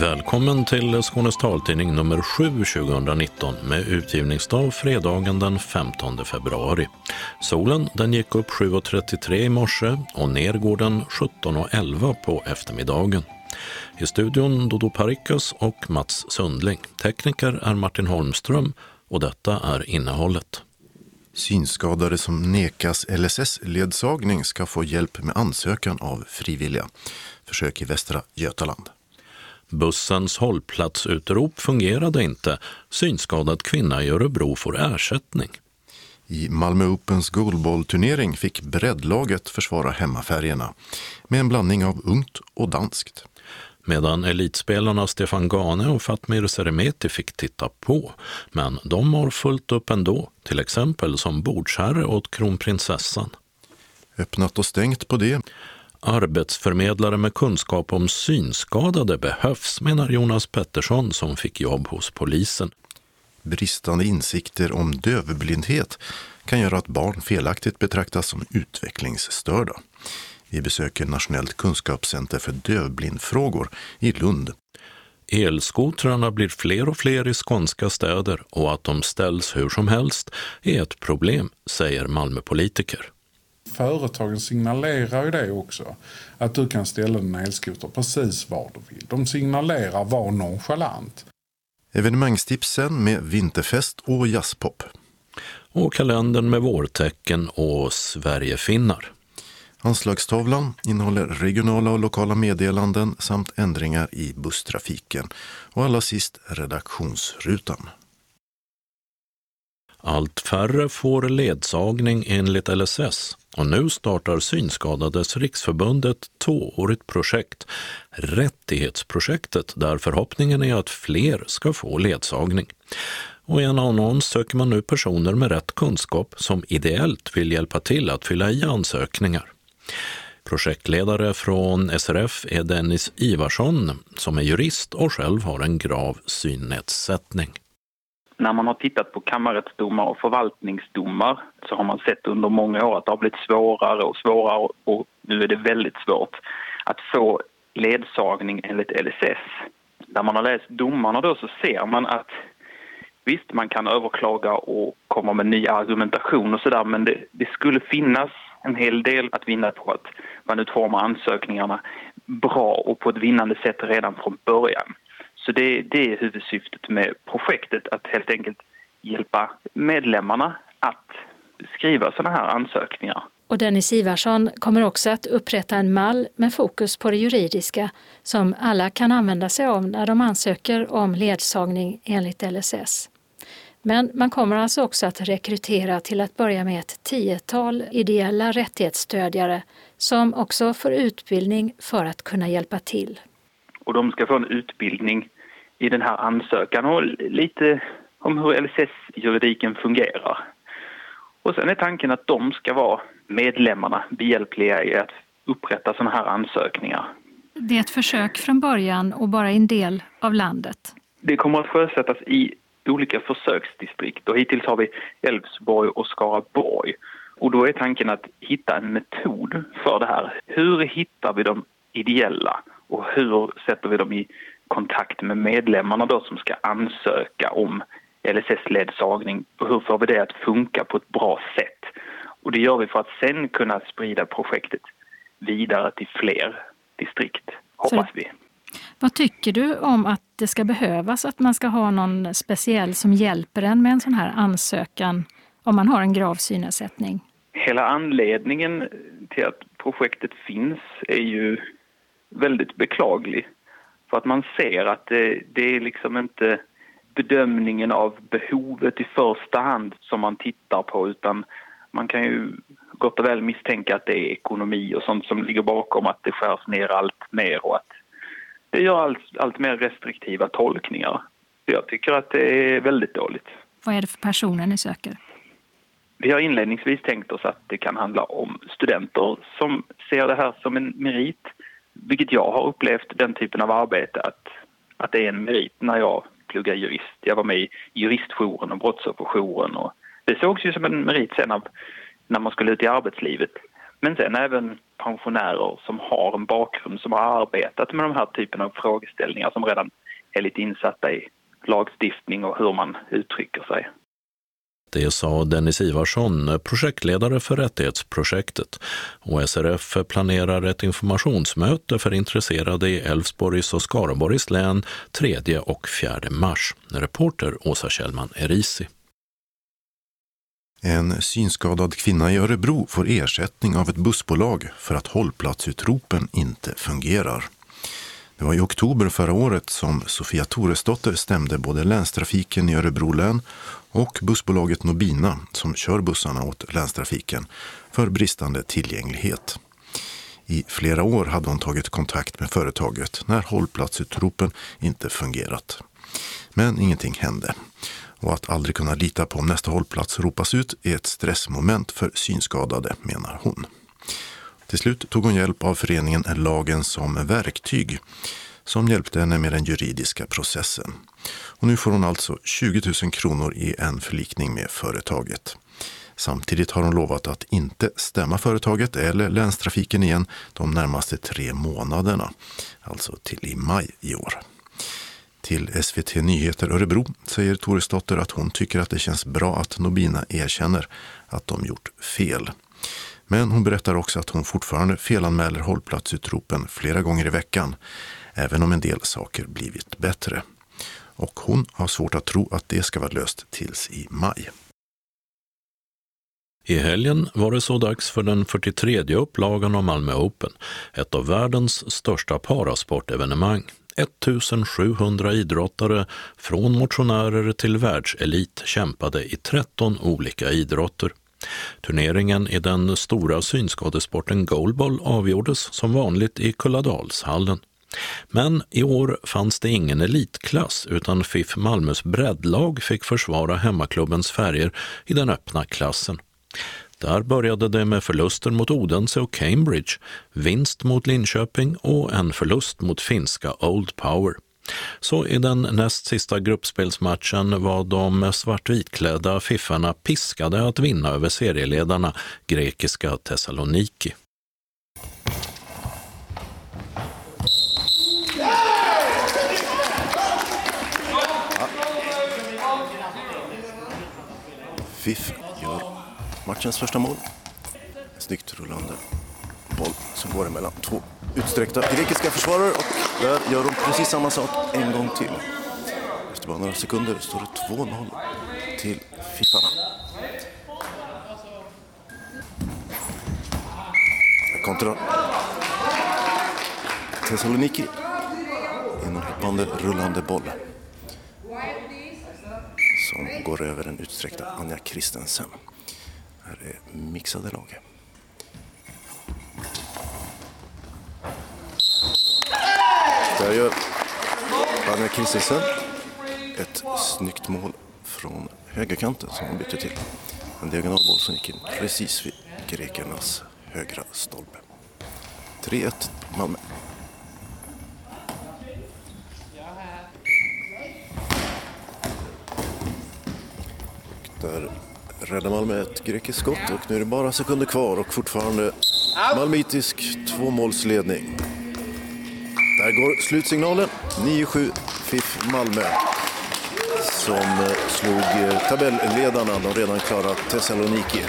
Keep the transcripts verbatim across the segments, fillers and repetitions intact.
Välkommen till Skånes taltidning nummer sju tjugonitton med utgivningsdag fredagen den femtonde februari. Solen den gick upp sju och trettiotre i morse och ner går den sjutton och elva på eftermiddagen. I studion Dodo Parikas och Mats Sundling. Tekniker är Martin Holmström och detta är innehållet. Synskadade som nekas L S S-ledsagning ska få hjälp med ansökan av frivilliga. Försök i Västra Götaland. Bussens hållplatsutrop fungerade inte. Synskadad kvinna i Örebro får ersättning. I Malmö Opens goalballturnering fick breddlaget försvara hemmafärgerna med en blandning av ungt och danskt. Medan elitspelarna Stefan Gane och Fatmir Seremeti fick titta på. Men de har fullt upp ändå, till exempel som bordsherre åt kronprinsessan. Öppnat och stängt på det. Arbetsförmedlare med kunskap om synskadade behövs, menar Jonas Pettersson som fick jobb hos polisen. Bristande insikter om dövblindhet kan göra att barn felaktigt betraktas som utvecklingsstörda. Vi besöker Nationellt kunskapscenter för dövblindfrågor i Lund. Elskotrarna blir fler och fler i skånska städer och att de ställs hur som helst är ett problem, säger Malmöpolitiker. Företagen signalerar ju det också, att du kan ställa en elskoter precis var du vill. De signalerar var nonchalant. Evenemangstipsen med vinterfest och jazzpop. Och kalendern med vårtecken och Sverigefinnar. Anslagstavlan innehåller regionala och lokala meddelanden samt ändringar i busstrafiken. Och allra sist redaktionsrutan. Allt färre får ledsagning enligt L S S och nu startar Synskadades riksförbund ett tvåårigt projekt, Rättighetsprojektet, där förhoppningen är att fler ska få ledsagning. Och i en annons söker man nu personer med rätt kunskap som ideellt vill hjälpa till att fylla i ansökningar. Projektledare från S R F är Dennis Ivarsson som är jurist och själv har en grav synnedsättning. När man har tittat på kammarrättsdomar och förvaltningsdomar så har man sett under många år att det har blivit svårare och svårare och nu är det väldigt svårt att få ledsagning enligt L S S. När man har läst domarna då så ser man att visst, man kan överklaga och komma med ny argumentation och sådär, men det, det skulle finnas en hel del att vinna på att man utformar ansökningarna bra och på ett vinnande sätt redan från början. Så det, det är huvudsyftet med projektet, att helt enkelt hjälpa medlemmarna att skriva sådana här ansökningar. Och Dennis Ivarsson kommer också att upprätta en mall med fokus på det juridiska som alla kan använda sig av när de ansöker om ledsagning enligt L S S. Men man kommer alltså också att rekrytera till att börja med ett tiotal ideella rättighetsstödjare som också får utbildning för att kunna hjälpa till. Och de ska få en utbildning i den här ansökan och lite om hur L S S-juridiken fungerar. Och sen är tanken att de ska vara medlemmarna behjälpliga i att upprätta sådana här ansökningar. Det är ett försök från början och bara en del av landet. Det kommer att sjösättas i olika försöksdistrikt och hittills har vi Älvsborg och Skaraborg. Och då är tanken att hitta en metod för det här. Hur hittar vi de ideella och hur sätter vi dem i kontakt med medlemmarna då som ska ansöka om L S S-ledsagning och hur får vi det att funka på ett bra sätt. Och det gör vi för att sen kunna sprida projektet vidare till fler distrikt, hoppas vi. Vad tycker du om att det ska behövas att man ska ha någon speciell som hjälper en med en sån här ansökan om man har en grav synnedsättning? Hela anledningen till att projektet finns är ju väldigt beklaglig. För att man ser att det, det är liksom inte bedömningen av behovet i första hand som man tittar på, utan man kan ju gott och väl misstänka att det är ekonomi och sånt som ligger bakom att det skärs ner allt mer och att det gör allt, allt mer restriktiva tolkningar. Så jag tycker att det är väldigt dåligt. Vad är det för personer ni söker? Vi har inledningsvis tänkt oss att det kan handla om studenter som ser det här som en merit. Vilket jag har upplevt den typen av arbete att, att det är en merit när jag pluggar jurist. Jag var med i juristjouren och brottsofferjouren och det sågs ju som en merit sen av, när man skulle ut i arbetslivet. Men sen även pensionärer som har en bakgrund, som har arbetat med de här typen av frågeställningar, som redan är lite insatta i lagstiftning och hur man uttrycker sig. Det sa Dennis Ivarsson, projektledare för rättighetsprojektet. Och S R F planerar ett informationsmöte för intresserade i Älvsborgs och Skaraborgs län tredje och fjärde mars. Reporter Åsa Kjellman Erisi. En synskadad kvinna i Örebro får ersättning av ett bussbolag för att hållplatsutropen inte fungerar. Det var i oktober förra året som Sofia Toresdotter stämde både länstrafiken i Örebro län och bussbolaget Nobina som kör bussarna åt länstrafiken för bristande tillgänglighet. I flera år hade hon tagit kontakt med företaget när hållplatsutropen inte fungerat. Men ingenting hände. Och att aldrig kunna lita på om nästa hållplats ropas ut är ett stressmoment för synskadade, menar hon. Till slut tog hon hjälp av föreningen Lagen som verktyg som hjälpte henne med den juridiska processen. Och nu får hon alltså tjugo tusen kronor i en förlikning med företaget. Samtidigt har hon lovat att inte stämma företaget eller länstrafiken igen de närmaste tre månaderna, alltså till i maj i år. Till S V T Nyheter Örebro säger Toresdotter att hon tycker att det känns bra att Nobina erkänner att de gjort fel. Men hon berättar också att hon fortfarande felanmäler hållplatsutropen flera gånger i veckan, även om en del saker blivit bättre. Och hon har svårt att tro att det ska vara löst tills i maj. I helgen var det så dags för den fyrtiotredje upplagan av Malmö Open, ett av världens största parasportevenemang. ettusensjuhundra idrottare från motionärer till världselit kämpade i tretton olika idrotter. Turneringen i den stora synskadesporten goalball avgjordes som vanligt i Kulladalshallen. Men i år fanns det ingen elitklass utan F I F Malmös breddlag fick försvara hemmaklubbens färger i den öppna klassen. Där började det med förluster mot Odense och Cambridge, vinst mot Linköping och en förlust mot finska Old Power. Så i den näst sista gruppspelsmatchen var de svartvitklädda fiffarna piskade att vinna över serieledarna grekiska Thessaloniki. F I F gör matchens första mål. Snyggt rullande boll som går emellan två utsträckta grekiska försvarare och där gör de precis samma sak en gång till. Efter bara några sekunder står det två noll till Fiffarna. Kontra Thessaloniki. En hoppande rullande boll som går över den utsträckta Anja Kristensen. Här är mixade lag. Där gör Anja Kristensen ett snyggt mål från högerkanten som hon bytte till. En diagonalboll som gick in precis vid grekernas högra stolpe. tre ett Malmö. Där räddar Malmö ett grekiskt skott och nu är det bara sekunder kvar och fortfarande malmöitisk tvåmålsledning. Där går slutsignalen. nio sju F I F Malmö som slog tabellledarna, de redan klara Thessaloniki.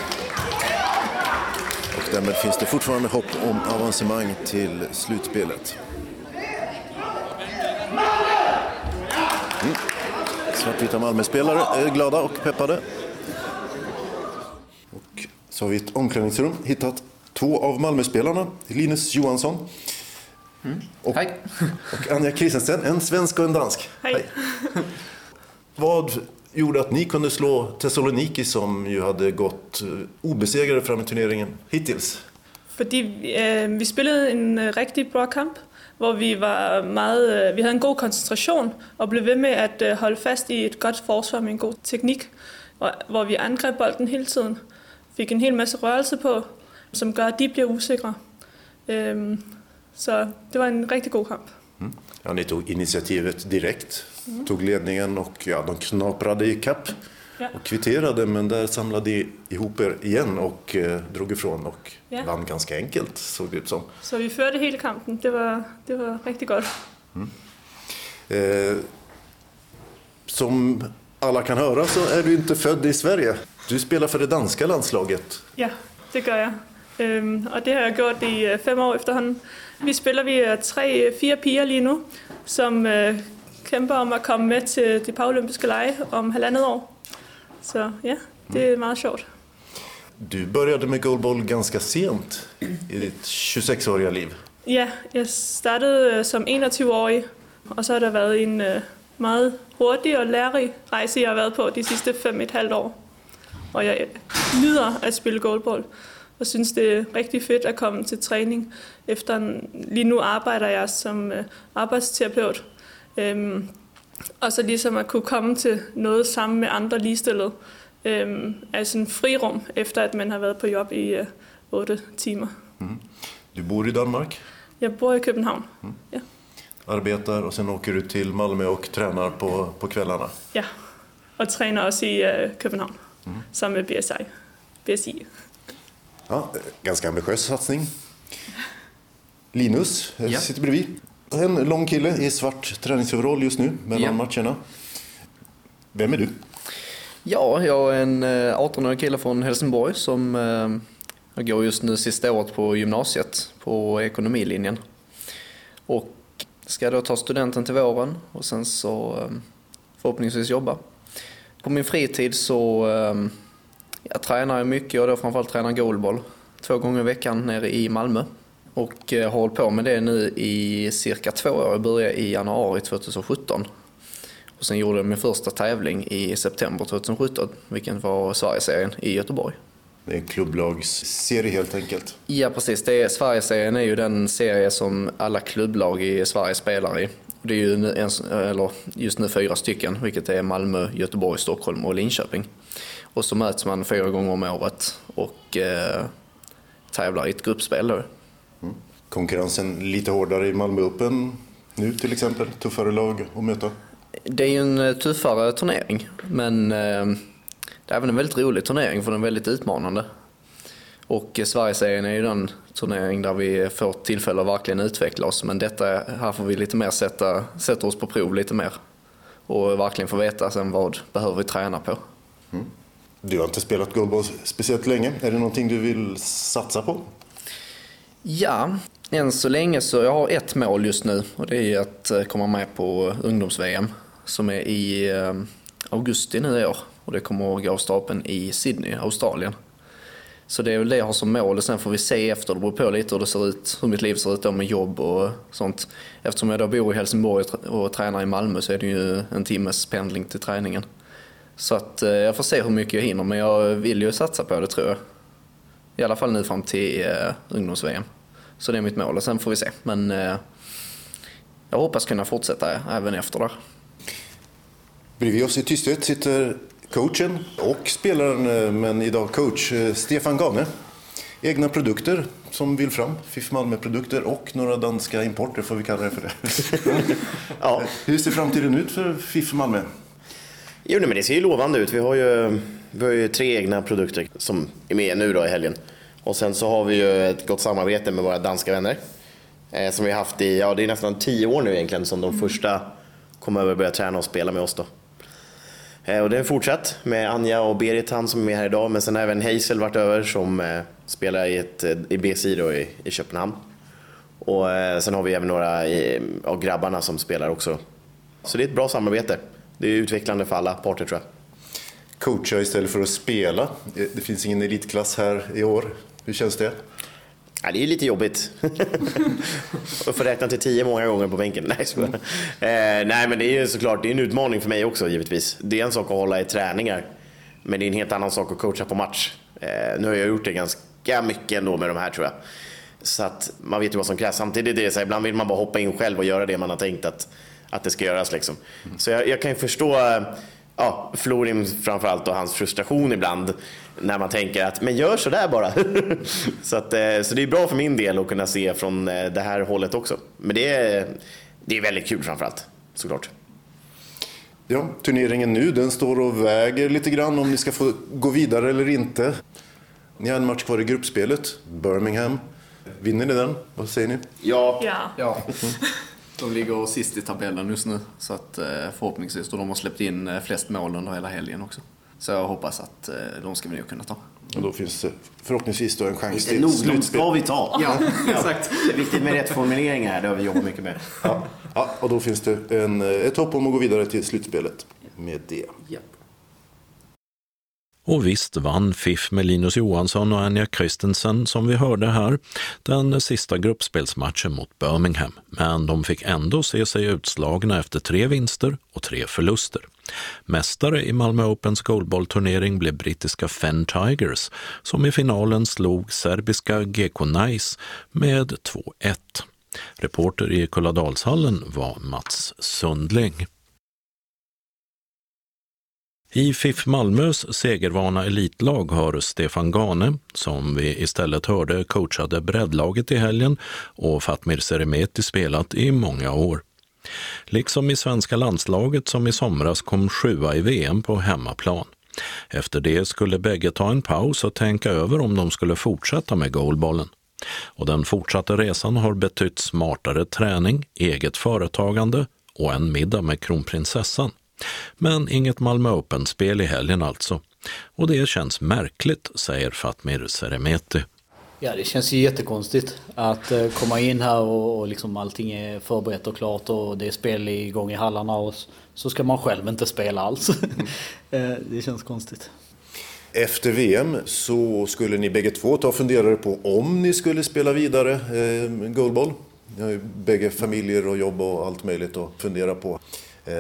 Och därmed finns det fortfarande hopp om avancemang till slutspelet. Mm. Svartvita Malmö-spelare är glada och peppade. Och så har vi ett omklädningsrum hittat två av Malmö-spelarna. Linus Johansson mm. och, Hej. och Anja Kristensen, en svensk och en dansk. Hej. Hej. Vad gjorde att ni kunde slå Thessaloniki som ju hade gått obesegrade fram i turneringen hittills? Fordi øh, vi spillede en rigtig bra kamp, hvor vi var meget, øh, vi havde en god koncentration og blev ved med at øh, holde fast i et godt forsvar med en god teknik, hvor, hvor vi angreb bolden hele tiden. Fik en hel masse rørelse på, som gør at de bliver usikre. Øh, så det var en rigtig god kamp. Mm. Ja, ni tog initiativet direkt, mm. tog ledningen och ja, de knaprade i kapp Ja. och kvitterade, men där samlade ni ihop er igen och eh, drog ifrån och Ja. vann ganska enkelt, såg det ut som. Så vi förde hela kampen. Det var, det var riktigt gott. Mm. Eh, som alla kan höra så är du inte född i Sverige. Du spelar för det danska landslaget. Ja, det gör jag. Øhm, og det har jeg gjort i øh, fem år efterhånden. Vi spiller, vi er tre, fire piger lige nu, som øh, kæmper om at komme med til de paralympiske lege om halvandet år. Så ja, det är meget sjovt. Du började med goalball ganska sent i ditt tjugosex-åriga liv. Ja, jeg startede øh, som enogtyve-årig, og så har der været en øh, meget hurtig og lærerig rejse, jeg har været på de sidste fem et halvt år. Og jeg nyder at spille goalball, og synes det er rigtig fedt at komme til træning. Efter en, lige nu arbejder jeg som øh, arbejdsterapeut, øhm, og så ligesom at kunne komme til noget sammen med andre ligestillede. Øhm, altså en frirum, efter at man har været på jobb i øh, otte timer. Mm. Du bor i Danmark? Jeg bor i København. Mm. Ja. Arbetar och sen åker du till Malmö och tränar på, på kvällarna? Ja, och tränar också i øh, København, mm. sammen med B S I. B S I. Ja, ganska ambitiös satsning. Linus ja. sitter bredvid. En lång kille i svart träningsoverall just nu mellan ja. matcherna. Vem är du? Ja, jag är en arton-årig kille från Helsingborg som eh, jag går just nu sista året på gymnasiet på ekonomilinjen. Och ska då ta studenten till våren och sen så eh, förhoppningsvis jobba. På min fritid så eh, jag tränar mycket och då framförallt tränar goalball två gånger i veckan nere i Malmö. Och eh, har hållit på med det nu i cirka två år. Jag började i januari tjugohundrasjutton. Och sen gjorde jag min första tävling i september tjugohundrasjutton, vilken var Sverigeserien i Göteborg. Det är en klubblagsserie helt enkelt. Ja, precis. Det är, Sverigeserien är ju den serie som alla klubblag i Sverige spelar i. Det är ju en, eller just nu fyra stycken, vilket är Malmö, Göteborg, Stockholm och Linköping. Och så möts man fyra gånger om året och eh, tävlar i ett gruppspel då. Mm. Konkurrensen lite hårdare i Malmö Open nu till exempel, tuffare lag att möta? Det är ju en tuffare turnering, men eh, det är även en väldigt rolig turnering för den är väldigt utmanande. Och Sverigeserien är ju den turnering där vi får tillfälle att verkligen utveckla oss, men detta här får vi lite mer sätta, sätta oss på prov lite mer och verkligen få veta sen vad behöver vi träna på. Mm. Du har inte spelat goalball speciellt länge. Är det någonting du vill satsa på? Ja, än så länge så jag har ett mål just nu och det är att komma med på ungdoms-V M som är i augusti nu i år och det kommer att gå av stapeln i Sydney, Australien. Så det är väl det jag har som mål och sen får vi se efter, det beror på lite hur det ser ut, hur mitt liv ser ut då med jobb och sånt. Eftersom jag då bor i Helsingborg och tränar i Malmö så är det ju en timmes pendling till träningen. Så att jag får se hur mycket jag hinner, men jag vill ju satsa på det tror jag. I alla fall nu fram till uh, ungdoms-V M. Så det är mitt mål och sen får vi se. Men uh, jag hoppas kunna fortsätta även efter det. Bredvid oss i tysthet sitter coachen och spelaren, men idag coach Stefan Gane. Egna produkter som vill fram, F I F Malmö-produkter och några danska importer får vi kalla det för det. Ja. Hur ser framtiden ut för F I F Malmö? Jo, men det ser ju lovande ut. Vi har ju, vi har ju tre egna produkter som är med nu då i helgen. Och sen så har vi ju ett gott samarbete med våra danska vänner. Eh, som vi har haft i, ja det är nästan tio år nu egentligen som de första kom över och började träna och spela med oss då. Eh, och det är fortsatt med Anja och Berit han som är med här idag. Men sen har även Hazel varit över som eh, spelar i, ett, i B C I då i, i Köpenhamn. Och eh, sen har vi även några i, av grabbarna som spelar också. Så det är ett bra samarbete. Det är utvecklande för alla parter tror jag. Coacha istället för att spela. Det finns ingen elitklass här i år. Hur känns det? Ja, det är lite jobbigt. Att få räkna till tio många gånger på bänken. Nej, så. Eh, nej men det är ju såklart det är en utmaning för mig också givetvis. Det är en sak att hålla i träningar. Men det är en helt annan sak att coacha på match. Eh, nu har jag gjort det ganska mycket ändå med de här tror jag. Så att man vet ju vad som krävs. Samtidigt är det så här, ibland vill man bara hoppa in själv och göra det man har tänkt att att det ska göras liksom. Så jag, jag kan ju förstå ja, Florim framförallt och hans frustration ibland när man tänker att men gör så där bara. så, att, så det är bra för min del att kunna se från det här hållet också. Men det är, det är väldigt kul framförallt, såklart. Ja, turneringen nu, den står och väger lite grann om ni ska få gå vidare eller inte. Ni har en match kvar i gruppspelet, Birmingham. Vinner ni den? Vad säger ni? Ja. Ja. Ja. De ligger sist i tabellen just nu, så att förhoppningsvis, och de har släppt in flest mål under hela helgen också. Så jag hoppas att de ska vi nog kunna ta. Och då finns det förhoppningsvis då en chans Inte nog, till de slutspel. ska vi ta. Ja, exakt. Det är viktigt med rätt formuleringar här, det har vi jobbat mycket med. Ja, ja, och då finns det en, ett hopp om att gå vidare till slutspelet med det. Ja. Och visst vann F I F med Linus Johansson och Anja Christensen, som vi hörde här, den sista gruppspelsmatchen mot Birmingham. Men de fick ändå se sig utslagna efter tre vinster och tre förluster. Mästare i Malmö Opens goalballturnering blev brittiska Fen Tigers, som i finalen slog serbiska G K Nice med två ett. Reporter i Kulladalshallen var Mats Sundling. I F I F Malmös segervana elitlag har Stefan Gane, som vi istället hörde coachade breddlaget i helgen, och Fatmir Seremeti spelat i många år. Liksom i svenska landslaget som i somras kom sjua i V M på hemmaplan. Efter det skulle bägge ta en paus och tänka över om de skulle fortsätta med goalballen. Och den fortsatta resan har betytt smartare träning, eget företagande och en middag med kronprinsessan. Men inget Malmö Open-spel i helgen alltså. Och det känns märkligt, säger Fatmir Seremeti. Ja, det känns ju jättekonstigt att uh, komma in här och, och liksom allting är förberett och klart och det är spel igång i hallarna och så ska man själv inte spela alls. Mm. uh, det känns konstigt. Efter V M så skulle ni bägge två ta och fundera på om ni skulle spela vidare eh, goalball. Ni har ju bägge familjer och jobb och allt möjligt att fundera på. Eh,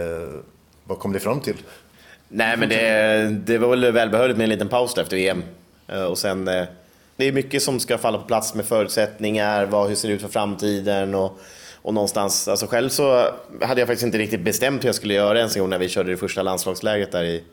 vad kom det fram till? Nej, men det, det var väl välbehövligt med en liten paus efter V M. Och sen, det är mycket som ska falla på plats med förutsättningar, vad, hur ser det ut för framtiden och, och någonstans, alltså själv så hade jag faktiskt inte riktigt bestämt hur jag skulle göra ens en gång när vi körde det första landslagsläget där i,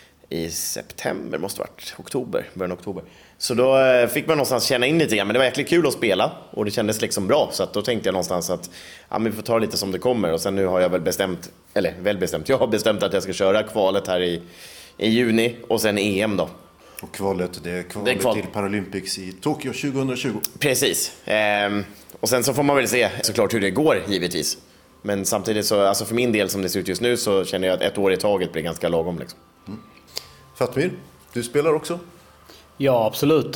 i september, måste varit oktober, början av oktober. Så då fick man någonstans känna in lite grann, men det var jäkligt kul att spela och det kändes liksom bra, så att då tänkte jag någonstans att ja, men vi får ta lite som det kommer. Och sen nu har jag väl bestämt, eller väl bestämt, jag har bestämt att jag ska köra kvalet här i, i juni och sen E M då. Och kvalet, det är kvalet det är kval. till Paralympics i Tokyo tjugohundratjugo. Precis. Ehm, och sen så får man väl se såklart hur det går, givetvis. Men samtidigt så, alltså för min del som det ser ut just nu, så känner jag att ett år i taget blir ganska lagom liksom. Mm. Fatmir, du spelar också? Ja, absolut.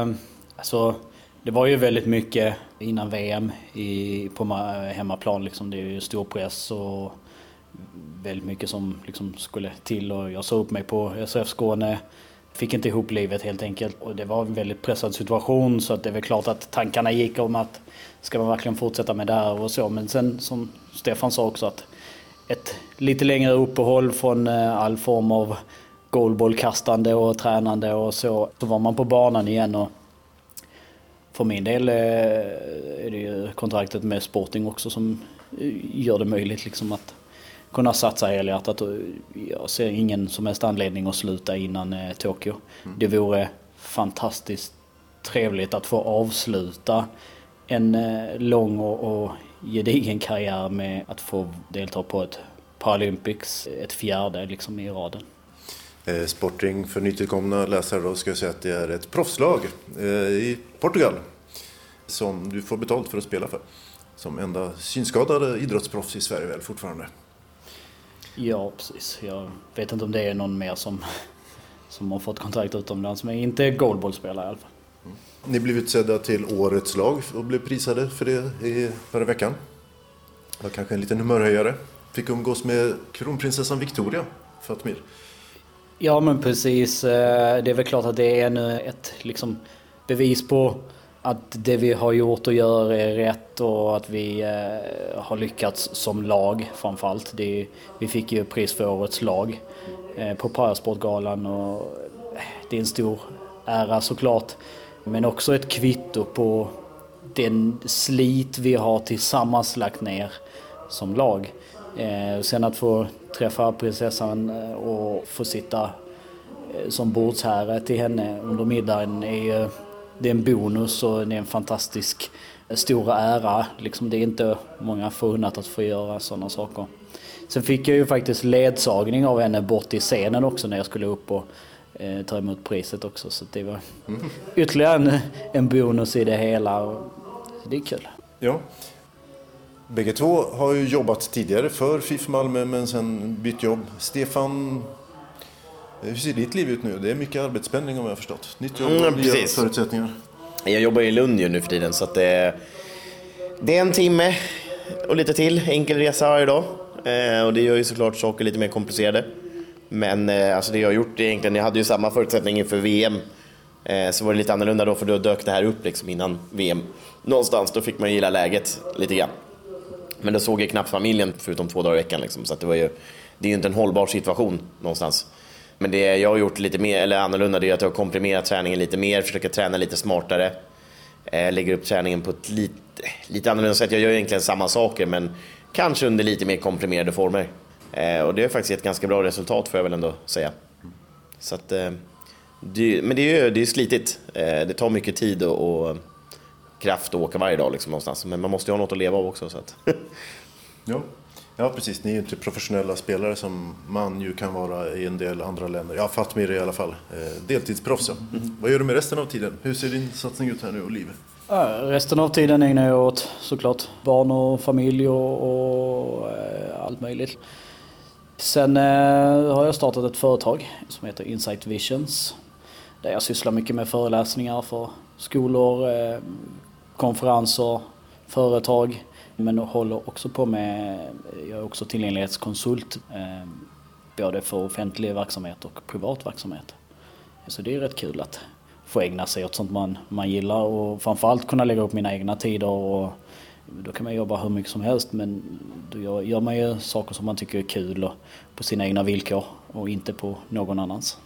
Alltså, det var ju väldigt mycket innan V M i, på hemmaplan. Liksom. Det är ju stor press och väldigt mycket som liksom skulle till. Och jag såg upp mig på S F Skåne. Fick inte ihop livet helt enkelt. Och det var en väldigt pressad situation, så att det är väl klart att tankarna gick om att ska man verkligen fortsätta med det här och så. Men sen som Stefan sa också, att ett lite längre uppehåll från all form av goalballkastande och tränande och så, så var man på banan igen. Och för min del är det ju kontraktet med Sporting också som gör det möjligt liksom att kunna satsa helhjärtat. Jag ser ingen som helst anledning att sluta innan Tokyo. Mm. Det vore fantastiskt trevligt att få avsluta en lång och, och gedigen karriär med att få delta på ett Paralympics, ett fjärde liksom i raden. Sporting, för nytillkomna läsare då, ska jag säga att det är ett proffslag i Portugal som du får betalt för att spela för. Som enda synskadade idrottsproffs i Sverige väl fortfarande. Ja, precis. Jag vet inte om det är någon mer som, som har fått kontrakt utomlands, men inte goalballspelare i alla fall. Mm. Ni blev utsedda till årets lag och blev prisade för det i förra veckan. Det var kanske en liten humörhöjare. Fick umgås med kronprinsessan Victoria, Fatmir. Ja, men precis. Det är väl klart att det är ännu ett liksom, bevis på att det vi har gjort och gör är rätt och att vi eh, har lyckats som lag framförallt. Det, vi fick ju pris för årets lag eh, på Parasportgalan och det är en stor ära såklart. Men också ett kvitto på den slit vi har tillsammans lagt ner som lag. Eh, sen att få träffa prinsessan och få sitta eh, som bordsherre till henne under middagen är, det är en bonus och det är en fantastisk en stor ära. Liksom, det är inte många förunnat att få göra sådana saker. Sen fick jag ju faktiskt ledsagning av henne bort i scenen också när jag skulle upp och eh, ta emot priset också. Så det var mm. ytterligare en, en bonus i det hela. Och det är kul. Ja. Bägge två har ju jobbat tidigare för F I F Malmö men sen bytt jobb. Stefan, hur ser ditt liv ut nu? Det är mycket arbetspendling om jag har förstått. Nytt jobb och mm, nya förutsättningar. Jag jobbar i Lund nu för tiden så att det, det är en timme och lite till. Enkel resa varje dag. Eh, och det gör ju såklart saker lite mer komplicerade. Men eh, alltså det jag har gjort egentligen, jag hade ju samma förutsättning inför V M. Eh, så var det lite annorlunda då för då dök det här upp liksom innan V M. Någonstans då fick man gilla läget lite grann. Men då såg jag knappt familjen förutom två dagar i veckan liksom, så att det var ju, det är ju inte en hållbar situation någonstans. Men det jag har gjort lite mer eller annorlunda det är att jag har komprimerat träningen lite mer, försöker träna lite smartare. Eh, lägger upp träningen på ett lite, lite annorlunda sätt. Jag gör egentligen samma saker men kanske under lite mer komprimerade former. Eh, och det är faktiskt ett ganska bra resultat får jag väl ändå säga. Så att, eh, det, men det är ju det är slitigt. Eh, det tar mycket tid och, och kraft att åka varje dag liksom, någonstans. Men man måste ju ha något att leva av också. Så att. Ja. Ja, precis. Ni är ju inte professionella spelare som man ju kan vara i en del andra länder. Ja, Fatmir i alla fall. Eh, deltidsproffs. Mm. Vad gör du med resten av tiden? Hur ser din satsning ut här nu och livet? Ja, resten av tiden ägnar jag åt såklart barn och familj och, och eh, allt möjligt. Sen eh, har jag startat ett företag som heter Insight Visions. Där jag sysslar mycket med föreläsningar för skolor, eh, konferenser, företag. Men håller också på med, jag är också tillgänglighetskonsult eh, både för offentlig verksamhet och privat verksamhet. Så det är rätt kul att få ägna sig åt sånt man, man gillar och framförallt kunna lägga upp mina egna tider. Och då kan man jobba hur mycket som helst men då gör, gör man ju saker som man tycker är kul och på sina egna villkor och inte på någon annans.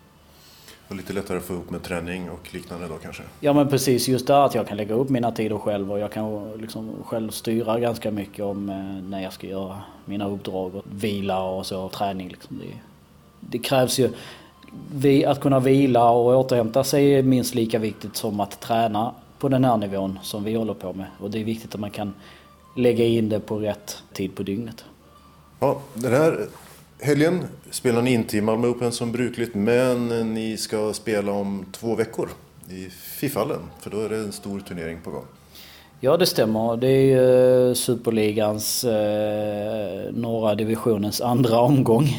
Och lite lättare att få ihop med träning och liknande då kanske? Ja men precis, just det att jag kan lägga upp mina tider själv och jag kan liksom själv styra ganska mycket om eh, när jag ska göra mina uppdrag och vila och så och träning. Liksom. Det, det krävs ju, vi, att kunna vila och återhämta sig är minst lika viktigt som att träna på den här nivån som vi håller på med. Och det är viktigt att man kan lägga in det på rätt tid på dygnet. Ja, den här helgen spelar ni inte i Malmö Open som brukligt, men ni ska spela om två veckor i Fifallen, för då är det en stor turnering på gång. Ja, det stämmer. Det är ju Superligans eh, norra divisionens andra omgång.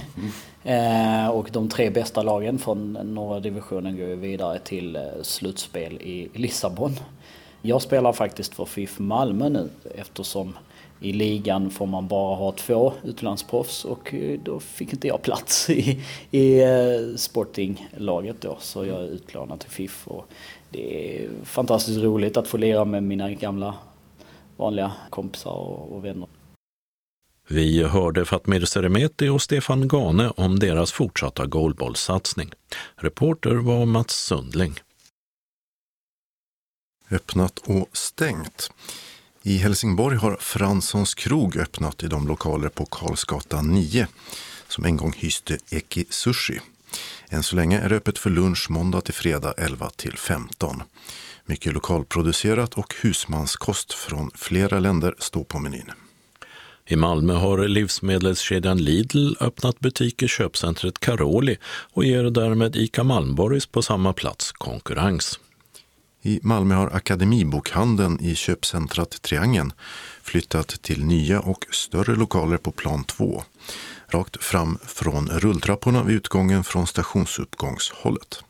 Mm. Eh, och de tre bästa lagen från norra divisionen går vidare till eh, slutspel i Lissabon. Jag spelar faktiskt för F I F Malmö nu eftersom i ligan får man bara ha två utlandsproffs och då fick inte jag plats i, i Sporting-laget då. Så jag är utlånad till F I F och det är fantastiskt roligt att få lira med mina gamla vanliga kompisar och, och vänner. Vi hörde Fatmir Seremeti och Stefan Gane om deras fortsatta goalballsatsning. Reporter var Mats Sundling. Öppnat och stängt. I Helsingborg har Franssons krog öppnat i de lokaler på Karlsgatan nio som en gång hyste Eki Sushi. Än så länge är det öppet för lunch måndag till fredag elva till femton. Mycket lokalproducerat och husmanskost från flera länder står på menyn. I Malmö har livsmedelskedjan Lidl öppnat butik i köpcentret Karoli och ger därmed ICA Malmborgs på samma plats konkurrens. I Malmö har Akademibokhandeln i köpcentrat Triangeln flyttat till nya och större lokaler på plan två. Rakt fram från rulltrapporna vid utgången från stationsuppgångshållet.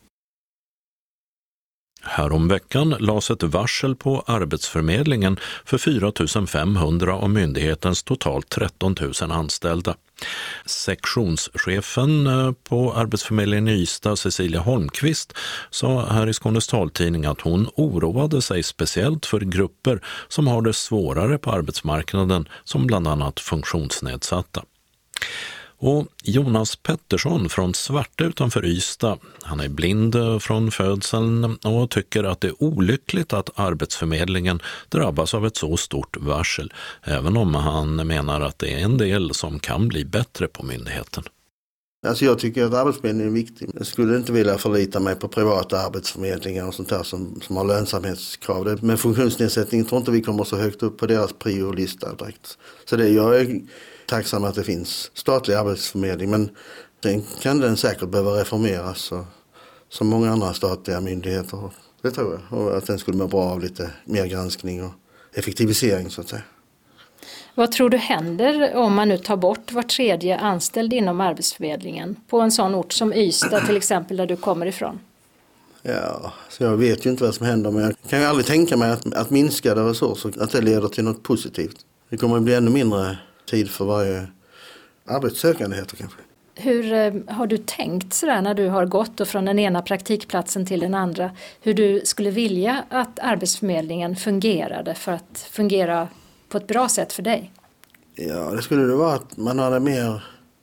Häromveckan lades ett varsel på Arbetsförmedlingen för fyra tusen femhundra av myndighetens totalt tretton tusen anställda. Sektionschefen på Arbetsförmedlingen i Ystad, Cecilia Holmqvist, sa här i Skånes taltidning att hon oroade sig speciellt för grupper som har det svårare på arbetsmarknaden, som bland annat funktionsnedsatta. Och Jonas Pettersson från Svarta utanför Ystad, han är blind från födseln och tycker att det är olyckligt att Arbetsförmedlingen drabbas av ett så stort varsel, även om han menar att det är en del som kan bli bättre på myndigheten. Alltså jag tycker att arbetsförmedlingen är viktig. Jag skulle inte vilja förlita mig på privata arbetsförmedlingar och sånt där som, som har lönsamhetskrav. Det, med funktionsnedsättning tror inte vi kommer så högt upp på deras priorlista direkt. Så det, jag är tacksam att det finns statlig arbetsförmedling, men sen kan den säkert behöva reformeras och, som många andra statliga myndigheter. Det tror jag. Och att den skulle må bra av lite mer granskning och effektivisering så att säga. Vad tror du händer om man nu tar bort var tredje anställd inom arbetsförmedlingen på en sån ort som Ystad till exempel där du kommer ifrån? Ja, så jag vet ju inte vad som händer, men jag kan ju aldrig tänka mig att, att minskade resurser, att det leder till något positivt. Det kommer att bli ännu mindre tid för varje arbetssökande heter kanske. Hur eh, har du tänkt sådär när du har gått och från den ena praktikplatsen till den andra? Hur du skulle vilja att arbetsförmedlingen fungerade för att fungera på ett bra sätt för dig? Ja, det skulle det vara att man hade mer,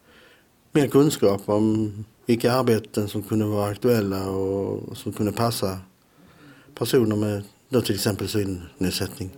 mer kunskap om vilka arbeten som kunde vara aktuella och som kunde passa personer med då till exempel synnedsättning.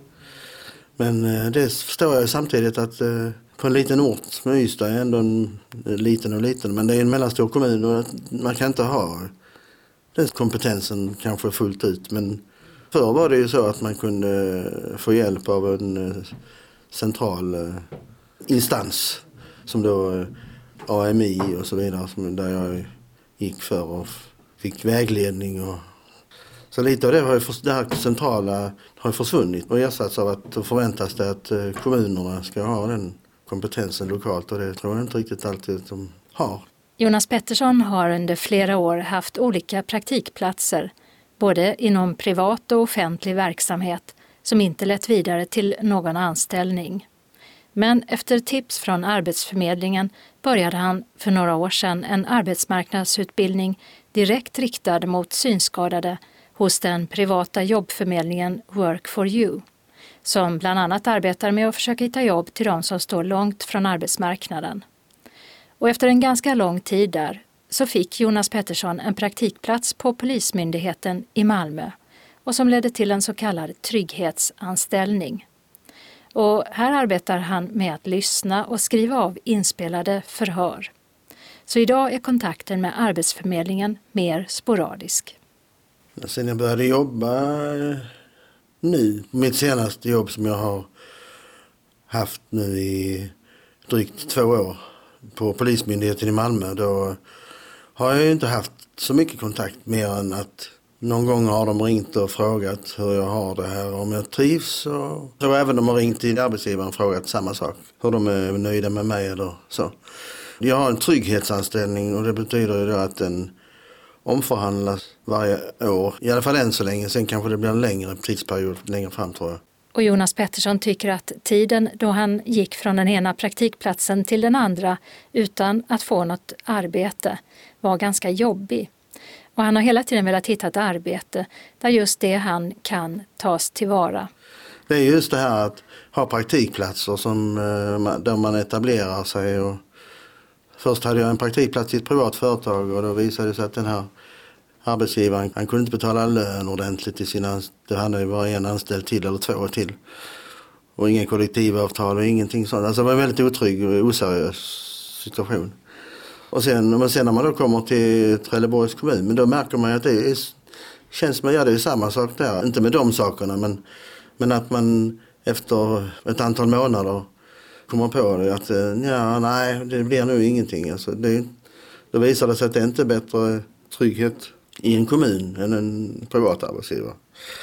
Men eh, det förstår jag samtidigt att eh, på en liten ort som Ystad är ändå en, en liten och liten, men det är en mellanstor kommun och man kan inte ha den kompetensen kanske fullt ut. Men förr var det ju så att man kunde få hjälp av en central eh, instans som då A M I och så vidare, som där jag gick för och fick vägledning. Och så lite av det, har ju, det här centrala har försvunnit och ersatts av att det förväntas det att kommunerna ska ha den kompetensen lokalt, och det tror jag inte riktigt alltid att de har. Jonas Pettersson har under flera år haft olika praktikplatser, både inom privat och offentlig verksamhet, som inte lett vidare till någon anställning. Men efter tips från Arbetsförmedlingen började han för några år sedan en arbetsmarknadsutbildning direkt riktad mot synskadade hos den privata jobbförmedlingen Work for You, som bland annat arbetar med att försöka hitta jobb till de som står långt från arbetsmarknaden. Och efter en ganska lång tid där så fick Jonas Pettersson en praktikplats på Polismyndigheten i Malmö och som ledde till en så kallad trygghetsanställning. Och här arbetar han med att lyssna och skriva av inspelade förhör. Så idag är kontakten med Arbetsförmedlingen mer sporadisk. Sen jag började jobba nu, mitt senaste jobb som jag har haft nu i drygt två år på Polismyndigheten i Malmö, då har jag ju inte haft så mycket kontakt mer än att någon gång har de ringt och frågat hur jag har det här, om jag trivs. Och så även de har ringt till arbetsgivaren och frågat samma sak, hur de är nöjda med mig eller så. Jag har en trygghetsanställning och det betyder ju då att den omförhandlas varje år, i alla fall än så länge. Sen kanske det blir en längre tidsperiod längre fram tror jag. Och Jonas Pettersson tycker att tiden då han gick från den ena praktikplatsen till den andra utan att få något arbete var ganska jobbig. Och han har hela tiden velat hitta ett arbete där just det han kan tas tillvara. Det är just det här att ha praktikplatser som, där man etablerar sig. Och först hade jag en praktikplats i ett privat företag och då visade det sig att den här arbetsgivaren, han kunde inte betala lön ordentligt till sina anställda. Det hade ju bara en anställd till eller två till. Och ingen kollektivavtal och ingenting sånt. Alltså det var en väldigt otrygg och oseriös situation. Och sen, men sen när man då kommer till Trelleborgs kommun, men då märker man att det är, känns som att ja, det är samma sak där. Inte med de sakerna, men, men att man efter ett antal månader kommer på det att ja, nej, det blir nu ingenting. Alltså, det, då visar det sig att det inte är bättre trygghet i en kommun än en privat arbetsgivare.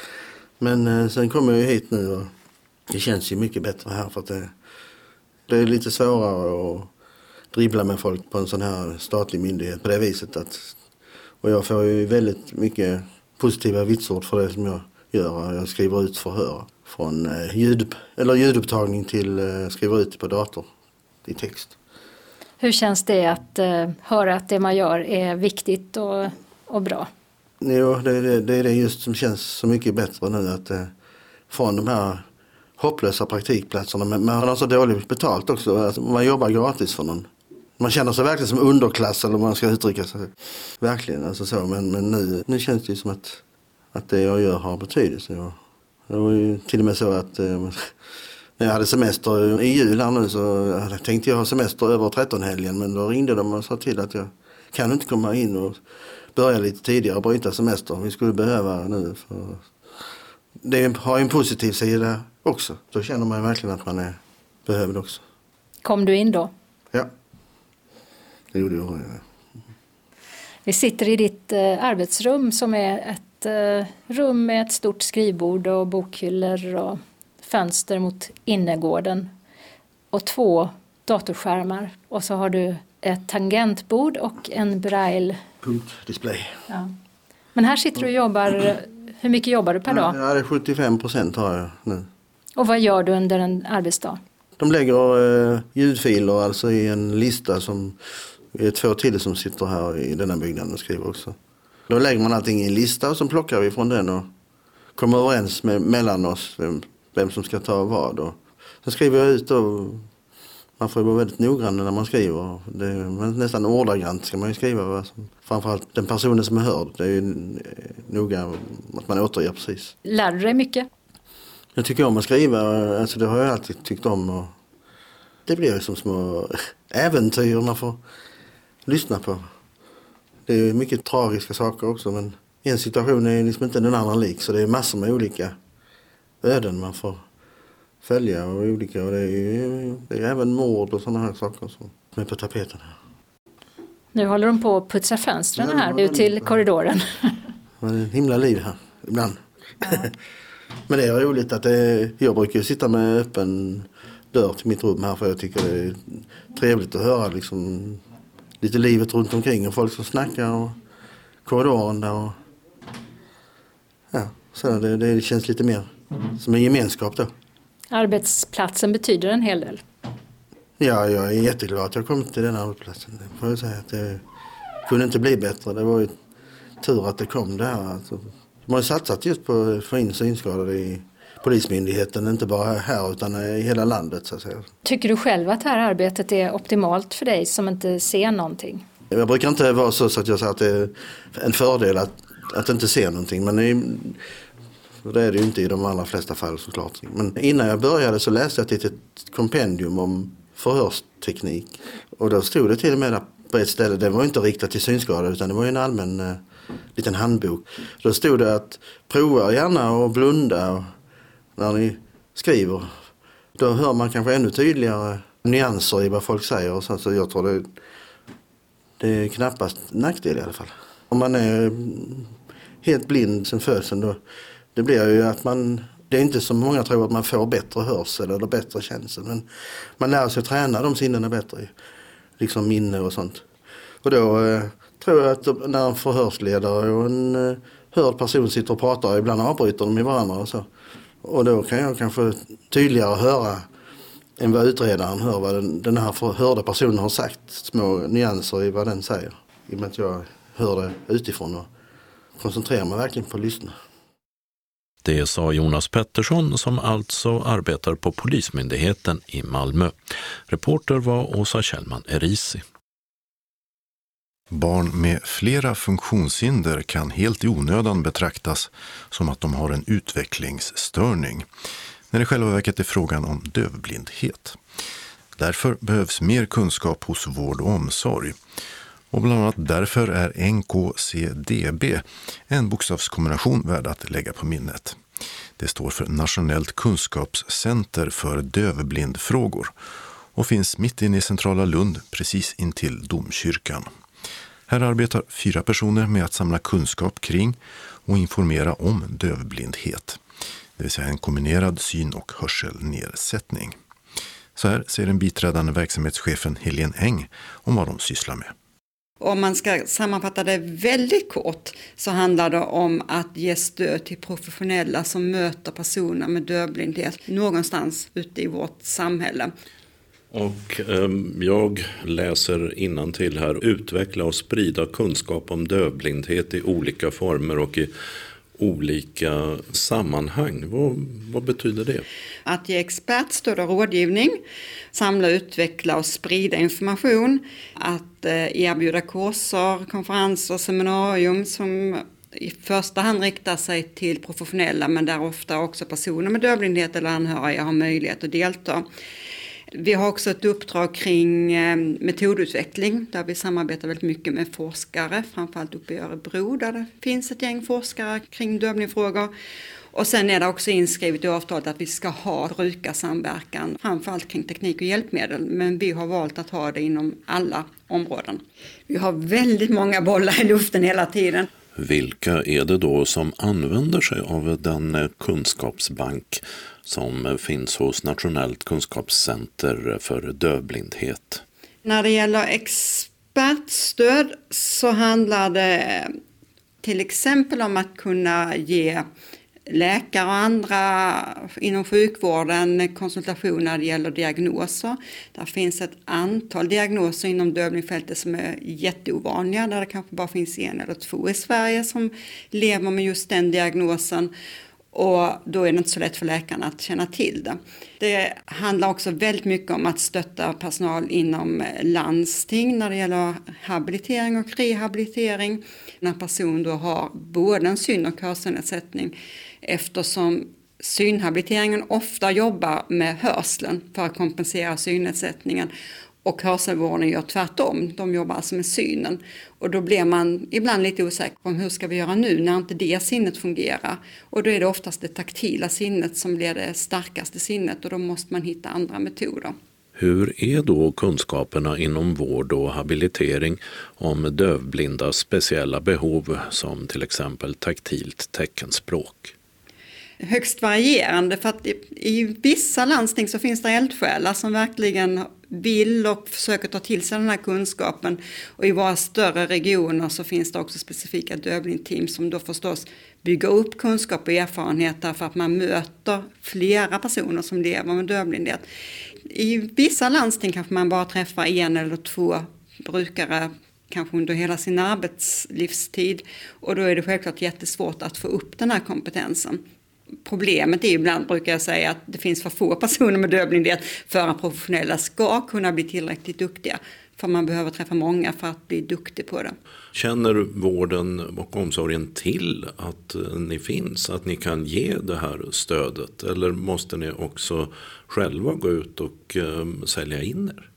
Men eh, sen kommer jag hit nu och det känns ju mycket bättre här för att det, det är lite svårare att dribbla med folk på en sån här statlig myndighet på det viset. Att, och jag får ju väldigt mycket positiva vitsord för det som jag gör. Jag skriver ut förhör från eh, ljud, eller ljudupptagning till eh, skriver ut på dator i text. Hur känns det att eh, höra att det man gör är viktigt och, och bra? Jo, det, det, det är det just som känns så mycket bättre nu att eh, från de här hopplösa praktikplatserna, men man har så dåligt betalt också. Alltså, man jobbar gratis för någon. Man känner sig verkligen som underklass eller man ska uttrycka sig. Verkligen, alltså så. Men, men nu, nu känns det ju som att, att det jag gör har betydelse. Och det var ju till och med så att eh, När jag hade semester i jul här nu så tänkte jag ha semester över tretton-helgen, men då ringde de och sa till att jag kan inte komma in och börja lite tidigare och bryta semester. Vi skulle behöva nu. För det har en positiv sida också. Då känner man verkligen att man är behövd också. Kom du in då? Ja, det gjorde jag. Vi sitter i ditt eh, arbetsrum som är ett eh, rum med ett stort skrivbord och bokhyllor och fönster mot innergården och två datorskärmar. Och så har du ett tangentbord och en braille. Punktdisplay. Ja. Men här sitter du och jobbar. Hur mycket jobbar du per dag? Ja, det är sjuttiofem procent har jag nu. Och vad gör du under en arbetsdag? De lägger eh, ljudfiler alltså i en lista som är två till som sitter här i denna byggnaden och skriver också. Då lägger man allting i en lista och så plockar vi från den och kommer överens med, mellan oss vem, vem som ska ta vad. Och sen skriver jag ut och man får vara väldigt noggrann när man skriver. Det är nästan ordagrant ska man ju skriva. Framförallt den personen som är hörd. Det är ju noga att man återger precis. Lär du dig mycket? Jag tycker om att skriva. Alltså det har jag alltid tyckt om. Och det blir ju som små äventyr man får lyssna på. Det är ju mycket tragiska saker också. Men en situation är liksom inte den andra lik. Så det är massor med olika öden man får följa och olika, och det är ju det är även mord och sådana här saker som är på tapeten här. Nu håller de på att putsa fönstren här ut till korridoren. Det är en himla liv här ibland. Ja. Men det är roligt att det, jag brukar sitta med öppen dörr till mitt rum här, för jag tycker det är trevligt att höra liksom lite livet runt omkring och folk som snackar och korridoren där och ja, så det, det känns lite mer som en gemenskap då. Arbetsplatsen betyder en hel del. Ja, jag är jätteglad att jag kommit till den arbetsplatsen. Det får jag säga att det kunde inte bli bättre. Det var ju tur att det kom det här. Alltså, de har satsat just på att få in synskadade i polismyndigheten, inte bara här utan i hela landet så att säga. Tycker du själv att det här arbetet är optimalt för dig som inte ser någonting? Jag brukar inte vara så, så att jag säger att det är en fördel att, att inte se någonting, men det det är det ju inte i de allra flesta fall såklart. Men innan jag började så läste jag ett litet kompendium om förhörsteknik. Och då stod det till och med på ett ställe, det var inte riktat till synskadade utan det var en allmän eh, liten handbok. Då stod det att prova gärna och blunda och när ni skriver. Då hör man kanske ännu tydligare nyanser i vad folk säger. Och så, så jag tror det, det är knappast nackdel i alla fall. Om man är helt blind sen födseln då, det blir ju att man, det är inte som många tror att man får bättre hörsel eller bättre känsel. Men man lär sig att träna de sinnena bättre. Liksom minne och sånt. Och då eh, tror jag att när en förhörsledare och en eh, hörd person sitter och pratar, ibland avbryter de i varandra och så. Och då kan jag kanske tydligare höra än vad utredaren hör vad den, den här förhörda personen har sagt. Små nyanser i vad den säger. I och med att jag hör det utifrån och koncentrerar mig verkligen på att lyssna. Det sa Jonas Pettersson som alltså arbetar på Polismyndigheten i Malmö. Reporter var Åsa Kjellman Erisi. Barn med flera funktionshinder kan helt i onödan betraktas som att de har en utvecklingsstörning, när det i själva verket är frågan om dövblindhet. Därför behövs mer kunskap hos vård och omsorg. Och bland annat därför är N K C D B en bokstavskombination värd att lägga på minnet. Det står för Nationellt kunskapscenter för dövblindfrågor och finns mitt inne i centrala Lund, precis intill domkyrkan. Här arbetar fyra personer med att samla kunskap kring och informera om dövblindhet, det vill säga en kombinerad syn- och hörselnedsättning. Så här säger den biträdande verksamhetschefen Helene Eng om vad de sysslar med. Om man ska sammanfatta det väldigt kort så handlar det om att ge stöd till professionella som möter personer med dövblindhet någonstans ute i vårt samhälle. Och eh, jag läser innantill här: utveckla och sprida kunskap om dövblindhet i olika former och i olika sammanhang. Vad, vad betyder det? Att ge expertstöd och rådgivning, samla, utveckla och sprida information, att eh, erbjuda kurser, konferenser, seminarium som i första hand riktar sig till professionella, men där ofta också personer med dövblindhet eller anhöriga har möjlighet att delta. Vi har också ett uppdrag kring metodutveckling där vi samarbetar väldigt mycket med forskare, framförallt uppe i Örebro där det finns ett gäng forskare kring dövblindfrågor. Och sen är det också inskrivet i avtalet att vi ska ha brukarsamverkan, framförallt kring teknik och hjälpmedel, men vi har valt att ha det inom alla områden. Vi har väldigt många bollar i luften hela tiden. Vilka är det då som använder sig av den kunskapsbank som finns hos Nationellt kunskapscenter för dövblindhet? När det gäller expertstöd så handlar det till exempel om att kunna ge läkare och andra inom sjukvården konsultation när det gäller diagnoser. Där finns ett antal diagnoser inom dövblindfältet som är jätteovanliga, där det kanske bara finns en eller två i Sverige som lever med just den diagnosen. Och då är det inte så lätt för läkarna att känna till det. Det handlar också väldigt mycket om att stötta personal inom landsting när det gäller habilitering och rehabilitering. När en person då har både en syn- och hörselnedsättning, eftersom synhabiliteringen ofta jobbar med hörseln för att kompensera synnedsättningen. Och hörselvården gör tvärtom, de jobbar alltså med synen. Och då blir man ibland lite osäker på hur ska vi göra nu när inte det sinnet fungerar. Och då är det oftast det taktila sinnet som blir det starkaste sinnet och då måste man hitta andra metoder. Hur är då kunskaperna inom vård och habilitering om dövblindas speciella behov som till exempel taktilt teckenspråk? Högst varierande, för att i, i vissa landsting så finns det eldsjälar som verkligen vill och försöker ta till sig den här kunskapen, och i våra större regioner så finns det också specifika dövblindteam som då förstås bygger upp kunskap och erfarenheter för att man möter flera personer som lever med dövblindhet. I vissa landsting kanske man bara träffar en eller två brukare kanske under hela sin arbetslivstid, och då är det självklart jättesvårt att få upp den här kompetensen. Problemet är ibland, brukar jag säga, att det finns för få personer med dövblindhet för att professionella ska kunna bli tillräckligt duktiga. För man behöver träffa många för att bli duktig på det. Känner vården och omsorgen till att ni finns, att ni kan ge det här stödet? Eller måste ni också själva gå ut och um, sälja in er?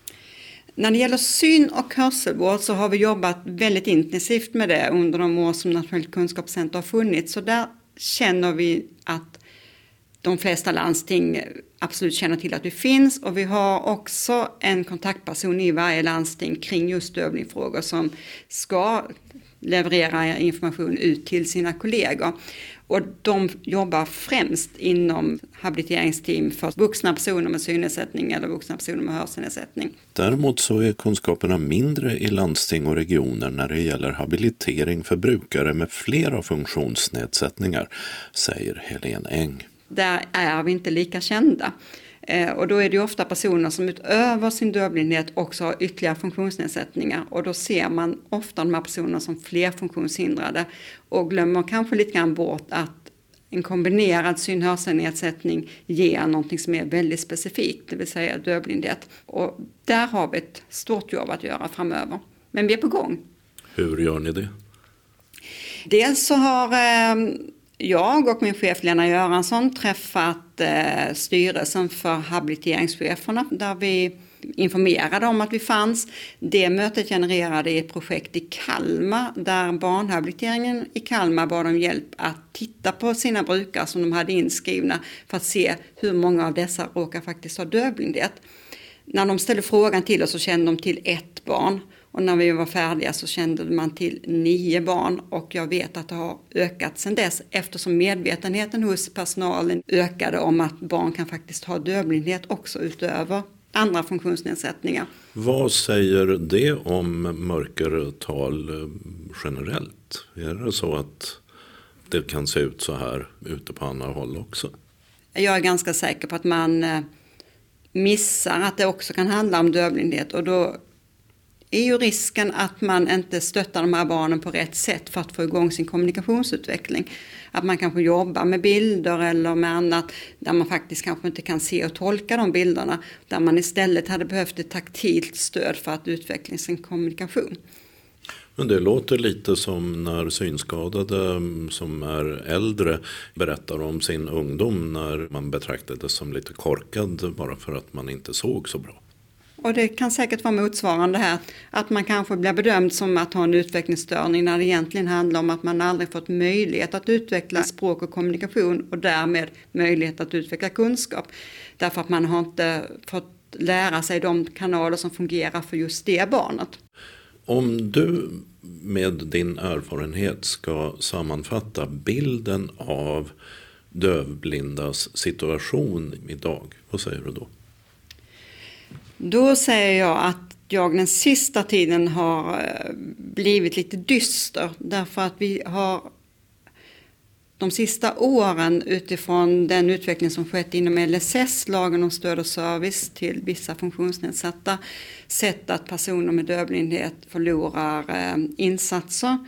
När det gäller syn- och hörselvård så har vi jobbat väldigt intensivt med det under de år som Nationellt kunskapscenter har funnits. Så där känner vi att de flesta landsting absolut känner till att vi finns, och vi har också en kontaktperson i varje landsting kring just dövblindfrågor som ska leverera information ut till sina kollegor. Och de jobbar främst inom habiliteringsteam för vuxna personer med synnedsättning eller vuxna personer med hörselnedsättning. Däremot så är kunskaperna mindre i landsting och regioner när det gäller habilitering för brukare med flera funktionsnedsättningar, säger Helene Eng. Där är vi inte lika kända. Och då är det ju ofta personer som utöver sin dövblindhet också har ytterligare funktionsnedsättningar. Och då ser man ofta de här personerna som flerfunktionshindrade och glömmer kanske lite grann bort att en kombinerad syn-hörselnedsättning ger någonting som är väldigt specifikt, det vill säga dövblindhet. Och där har vi ett stort jobb att göra framöver. Men vi är på gång. Hur gör ni det? Dels så har Eh, Jag och min chef Lena Göransson träffat eh, styrelsen för habiliteringscheferna där vi informerade om att vi fanns. Det mötet genererade ett projekt i Kalmar där barnhabiliteringen i Kalmar bad om hjälp att titta på sina brukare som de hade inskrivna för att se hur många av dessa råkar faktiskt ha dövblindhet. När de ställde frågan till oss så kände de till ett barn. Och när vi var färdiga så kände man till nio barn, och jag vet att det har ökat sedan dess eftersom medvetenheten hos personalen ökade om att barn kan faktiskt ha dövblindhet också utöver andra funktionsnedsättningar. Vad säger det om mörkertal generellt? Är det så att det kan se ut så här ute på andra håll också? Jag är ganska säker på att man missar att det också kan handla om dövblindhet, och då är ju risken att man inte stöttar de här barnen på rätt sätt för att få igång sin kommunikationsutveckling. Att man kanske jobbar med bilder eller med annat där man faktiskt kanske inte kan se och tolka de bilderna. Där man istället hade behövt ett taktilt stöd för att utveckla sin kommunikation. Men det låter lite som när synskadade som är äldre berättar om sin ungdom när man betraktades som lite korkad bara för att man inte såg så bra. Och det kan säkert vara motsvarande här, att man kanske blir bedömd som att ha en utvecklingsstörning när det egentligen handlar om att man aldrig fått möjlighet att utveckla språk och kommunikation och därmed möjlighet att utveckla kunskap. Därför att man har inte fått lära sig de kanaler som fungerar för just det barnet. Om du med din erfarenhet ska sammanfatta bilden av dövblindas situation idag, vad säger du då? Då säger jag att jag den sista tiden har blivit lite dyster därför att vi har de sista åren utifrån den utveckling som skett inom L S S, lagen om stöd och service till vissa funktionsnedsatta, sett att personer med dövblindhet förlorar eh, insatser.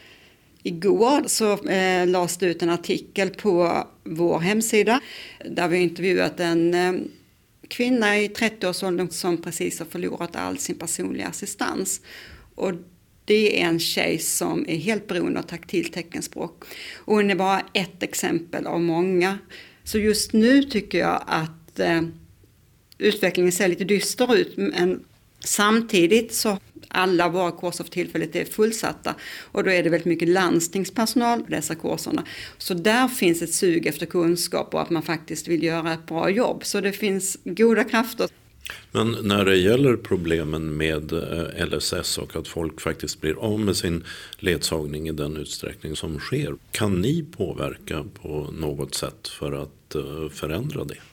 Igår så eh, lades det ut en artikel på vår hemsida där vi intervjuat en eh, kvinna i trettioårsåldern som precis har förlorat all sin personliga assistans. Och det är en tjej som är helt beroende av taktilt teckenspråk. Och hon är bara ett exempel av många. Så just nu tycker jag att eh, utvecklingen ser lite dyster ut. Men samtidigt så alla våra kurser för tillfället är fullsatta. Och då är det väldigt mycket landstingspersonal på dessa kurserna. Så där finns ett sug efter kunskap och att man faktiskt vill göra ett bra jobb. Så det finns goda krafter. Men när det gäller problemen med L S S och att folk faktiskt blir av med sin ledsagning i den utsträckning som sker, kan ni påverka på något sätt för att förändra det?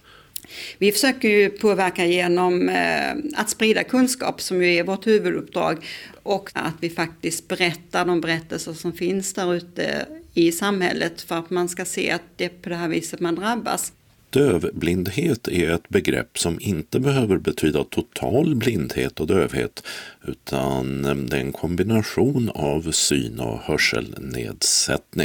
Vi försöker ju påverka genom eh, att sprida kunskap som ju är vårt huvuduppdrag och att vi faktiskt berättar de berättelser som finns där ute i samhället för att man ska se att det är på det här viset man drabbas. Dövblindhet är ett begrepp som inte behöver betyda total blindhet och dövhet utan det är en kombination av syn- och hörselnedsättning.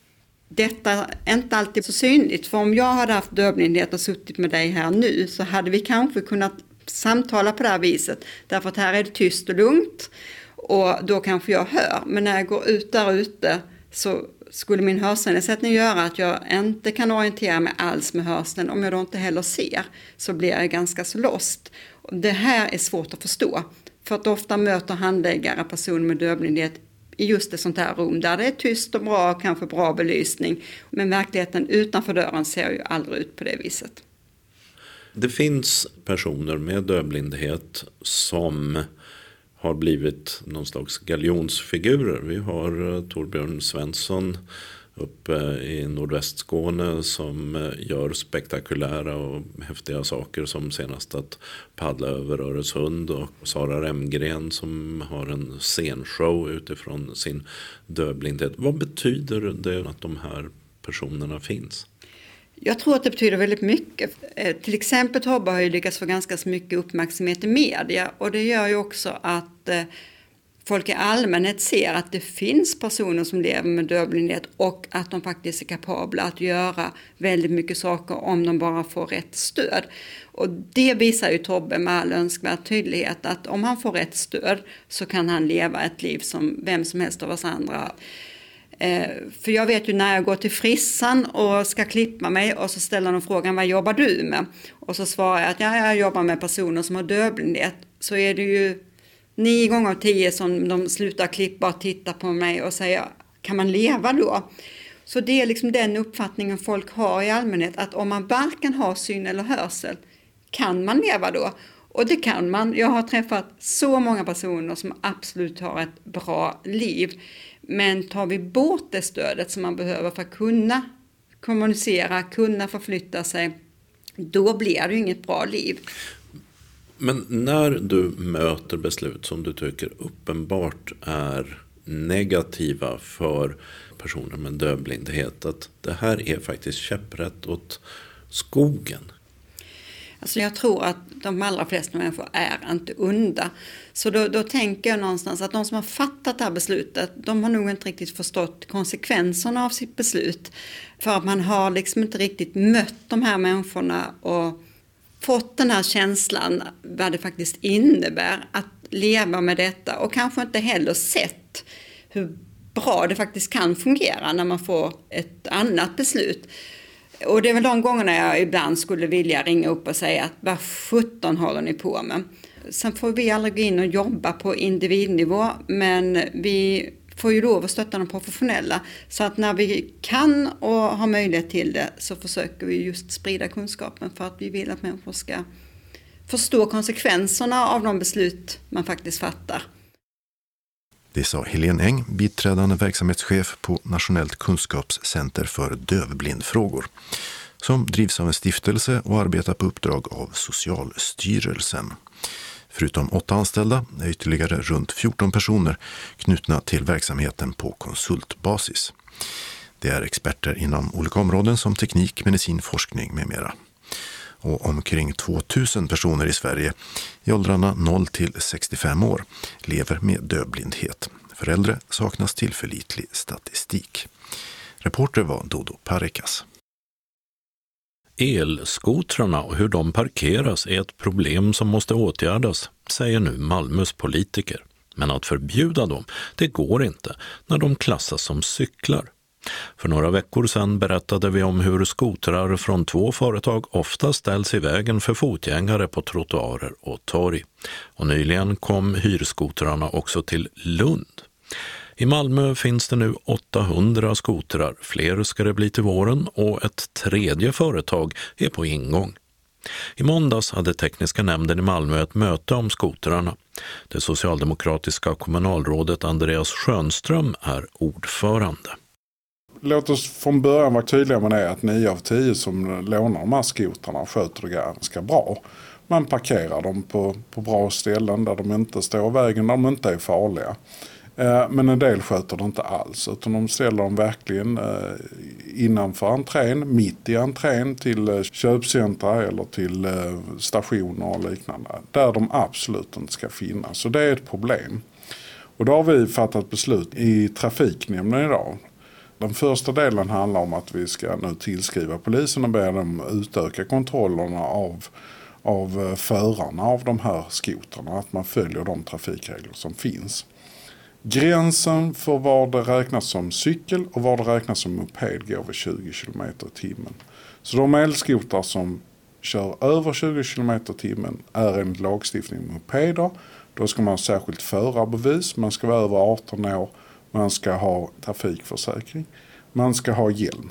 Detta är inte alltid så synligt, för om jag hade haft dövblindhet och suttit med dig här nu så hade vi kanske kunnat samtala på det här viset. Därför att här är det tyst och lugnt och då kanske jag hör. Men när jag går ut där ute så skulle min hörselnedsättning göra att jag inte kan orientera mig alls med hörseln. Om jag då inte heller ser så blir jag ganska så lost. Det här är svårt att förstå. För att ofta möter handläggare personer med dövblindhet i just ett sånt här rum där det är tyst och bra, kanske bra belysning. Men verkligheten utanför dörren ser ju aldrig ut på det viset. Det finns personer med dövblindhet som har blivit någon slags galjonsfigurer. Vi har Torbjörn Svensson uppe i Nordvästskåne som gör spektakulära och häftiga saker som senast att paddla över Öresund, och Sara Remgren som har en scenshow utifrån sin dövblindhet. Vad betyder det att de här personerna finns? Jag tror att det betyder väldigt mycket. Till exempel Tobbe har ju lyckats få ganska mycket uppmärksamhet i media och det gör ju också att folk i allmänhet ser att det finns personer som lever med dövblindhet och att de faktiskt är kapabla att göra väldigt mycket saker om de bara får rätt stöd. Och det visar ju Tobbe med all önskvärd tydlighet att om han får rätt stöd så kan han leva ett liv som vem som helst av oss andra. För jag vet ju när jag går till frissan och ska klippa mig och så ställer de frågan vad jobbar du med? Och så svarar jag att ja, jag jobbar med personer som har dövblindhet. Så är det ju nio gånger av tio som de slutar klippa och titta på mig och säger kan man leva då? Så det är liksom den uppfattningen folk har i allmänhet att om man varken har syn eller hörsel kan man leva då? Och det kan man. Jag har träffat så många personer som absolut har ett bra liv. Men tar vi bort det stödet som man behöver för att kunna kommunicera, kunna förflytta sig, då blir det ju inget bra liv. Men när du möter beslut som du tycker uppenbart är negativa för personer med dövblindhet, att det här är faktiskt käpprätt åt skogen. Alltså jag tror att de allra flesta människor är inte onda. Så då, då tänker jag någonstans att de som har fattat det här beslutet, de har nog inte riktigt förstått konsekvenserna av sitt beslut. För att man har liksom inte riktigt mött de här människorna och fått den här känslan vad det faktiskt innebär att leva med detta. Och kanske inte heller sett att hur bra det faktiskt kan fungera när man får ett annat beslut. Och det är väl de gångerna jag ibland skulle vilja ringa upp och säga att vad sjutton håller ni på med? Sen får vi aldrig gå in och jobba på individnivå, men vi får ju lov att stötta de professionella. Så att när vi kan och har möjlighet till det så försöker vi just sprida kunskapen för att vi vill att människor ska förstå konsekvenserna av de beslut man faktiskt fattar. Det sa Helene Eng, biträdande verksamhetschef på Nationellt kunskapscenter för dövblindfrågor, som drivs av en stiftelse och arbetar på uppdrag av Socialstyrelsen. Förutom åtta anställda är ytterligare runt fjorton personer knutna till verksamheten på konsultbasis. Det är experter inom olika områden som teknik, medicin, forskning med mera. Och omkring tvåtusen personer i Sverige i åldrarna noll till sextiofem år lever med dövblindhet. För äldre saknas tillförlitlig statistik. Reporter var Dodo Parikas. Elskotrarna och hur de parkeras är ett problem som måste åtgärdas, säger nu Malmös politiker. Men att förbjuda dem, det går inte när de klassas som cyklar. För några veckor sedan berättade vi om hur skotrar från två företag ofta ställs i vägen för fotgängare på trottoarer och torg. Och nyligen kom hyrskotrarna också till Lund. I Malmö finns det nu åttahundra skotrar, fler ska det bli till våren och ett tredje företag är på ingång. I måndags hade tekniska nämnden i Malmö ett möte om skotrarna. Det socialdemokratiska kommunalrådet Andreas Schönström är ordförande. Låt oss från början vara tydliga med det att nio av tio som lånar de här skotrarna sköter det ganska bra. Man parkerar dem på, på bra ställen där de inte står i vägen, där de inte är farliga. Men en del sköter det inte alls, utan de ställer dem verkligen innanför entrén, mitt i entrén till köpcentra eller till stationer och liknande, där de absolut inte ska finnas. Så det är ett problem. Och då har vi fattat beslut i trafiknämnden idag. Den första delen handlar om att vi ska nu tillskriva polisen och be dem utöka kontrollerna av, av förarna av de här skotrarna, att man följer de trafikregler som finns. Gränsen för vad det räknas som cykel och vad det räknas som moped går vid tjugo kilometer i timmen. Så de elskotrar som kör över tjugo kilometer i timmen är enligt lagstiftning mopeder. Då ska man ha särskilt förarbevis, man ska vara över arton år, man ska ha trafikförsäkring, man ska ha hjälm.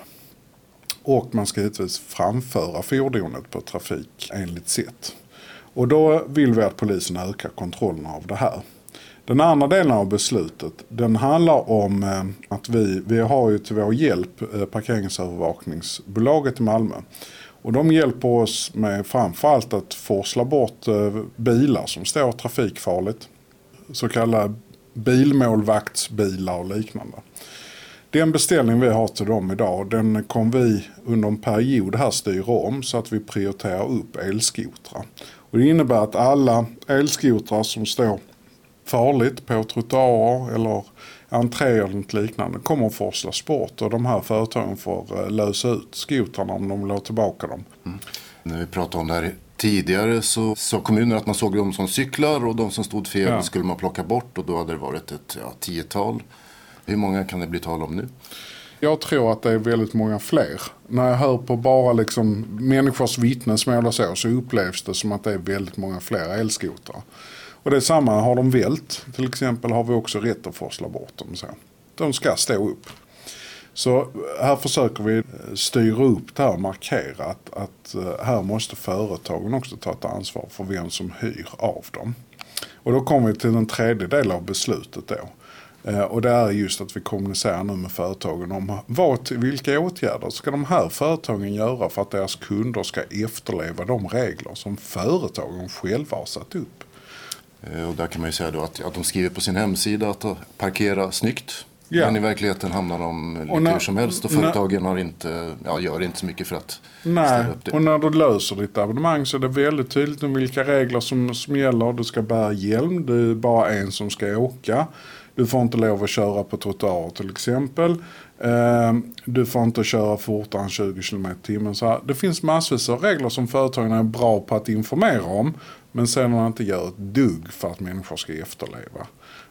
Och man ska givetvis framföra fordonet på trafik enligt sätt. Och då vill vi att polisen ökar kontrollen av det här. Den andra delen av beslutet, den handlar om att vi, vi har ju till vår hjälp parkeringsövervakningsbolaget i Malmö. Och de hjälper oss med framförallt att forsla bort bilar som står trafikfarligt. Så kallade bilmålvaktsbilar och liknande. Den beställning vi har till dem idag, den kommer vi under en period här styra om så att vi prioriterar upp elskotrar. Och det innebär att alla elskotrar som står farligt på trottoarer eller entréer eller något liknande kommer att forslas bort, och de här företagen får lösa ut skotrarna om de vill ha tillbaka dem. Mm. När vi pratade om det här tidigare så sa kommunen att man såg dem som cyklar och de som stod fel ja. skulle man plocka bort, och då hade det varit ett ja, tiotal. Hur många kan det bli tal om nu? Jag tror att det är väldigt många fler. När jag hör på bara liksom människors vittnesmål och så, så upplevs det som att det är väldigt många fler elskotrar. Och det är samma, har de vält till exempel har vi också rätt att forsla bort dem. Så. De ska stå upp. Så här försöker vi styra upp det här och markera att, att här måste företagen också ta ett ansvar för vem som hyr av dem. Och då kommer vi till den tredje delen av beslutet då. Och det är just att vi kommunicerar nu med företagen om vad, vilka åtgärder ska de här företagen göra för att deras kunder ska efterleva de regler som företagen själva har satt upp. Och där kan man ju säga då att, att de skriver på sin hemsida att parkera snyggt. Ja. Men i verkligheten hamnar de lite när, hur som helst och företagen har inte, ja, gör inte så mycket för att nej, ställa upp det. Och när du löser ditt abonnemang så är det väldigt tydligt om vilka regler som, som gäller. Du ska bära hjälm, det är bara en som ska åka. Du får inte lov att köra på trottoar till exempel. Du får inte köra fortare än tjugo kilometer i timmen. Så här, det finns massvis av regler som företagen är bra på att informera om. Men sen man inte gör ett dugg för att människor ska efterleva.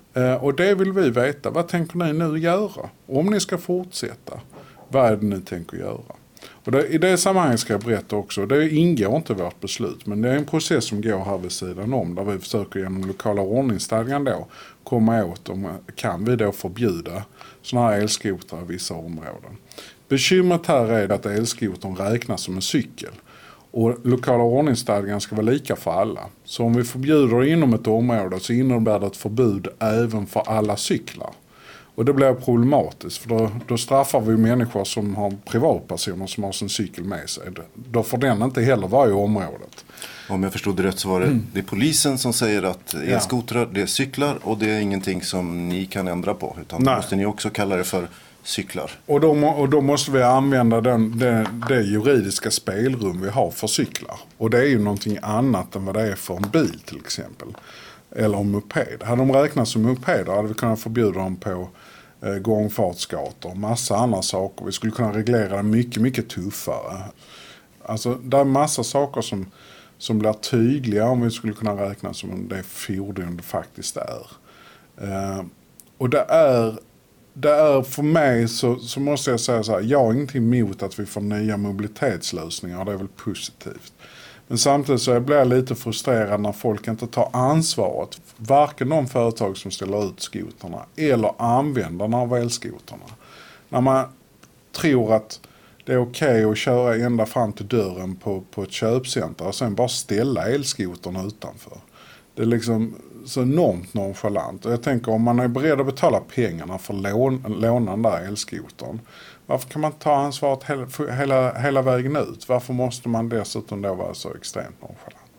Och det vill vi veta. Vad tänker ni nu göra? Om ni ska fortsätta, vad är det ni tänker göra? Och det, i det sammanhanget ska jag berätta också, det ingår inte vårt beslut, men det är en process som går här vid sidan om, där vi försöker genom lokala ordningsstadgan då komma åt om kan vi då förbjuda sådana här elskotrar i vissa områden. Bekymret här är att elskotern räknas som en cykel. Och lokala ordningsstadgan ska vara lika för alla. Så om vi förbjuder inom ett område så innebär det ett förbud även för alla cyklar. Och det blir problematiskt, för då, då straffar vi människor som har privatpersoner som har sin cykel med sig. Då får den inte heller vara i området. Om jag förstod det rätt så var det, mm. det är polisen som säger att elskotrar, det är cyklar och det är ingenting som ni kan ändra på. Utan då måste ni också kalla det för cyklar. Och då, och då måste vi använda den, det, det juridiska spelrum vi har för cyklar. Och det är ju någonting annat än vad det är för en bil till exempel. Eller en moped. Hade de räknat som mopeder hade vi kunnat förbjuda dem på eh, gångfartsgator och massa andra saker. Vi skulle kunna reglera det mycket, mycket tuffare. Alltså det är massa saker som, som blir tydliga om vi skulle kunna räkna som det fordon det faktiskt är. Eh, och det är Det är för mig så, så måste jag säga så här, jag har ingenting emot att vi får nya mobilitetslösningar, det är väl positivt. Men samtidigt så blir jag lite frustrerad när folk inte tar ansvaret, varken de företag som ställer ut skoterna eller användarna av elskoterna. När man tror att det är okej att köra ända fram till dörren på, på ett köpcenter och sen bara ställa elskoterna utanför. Det är liksom så enormt nonchalant. Och jag tänker om man är beredd att betala pengarna för lån, låna den där elskotern. Varför kan man ta ansvaret hela, hela, hela vägen ut? Varför måste man dessutom då vara så extremt nonchalant?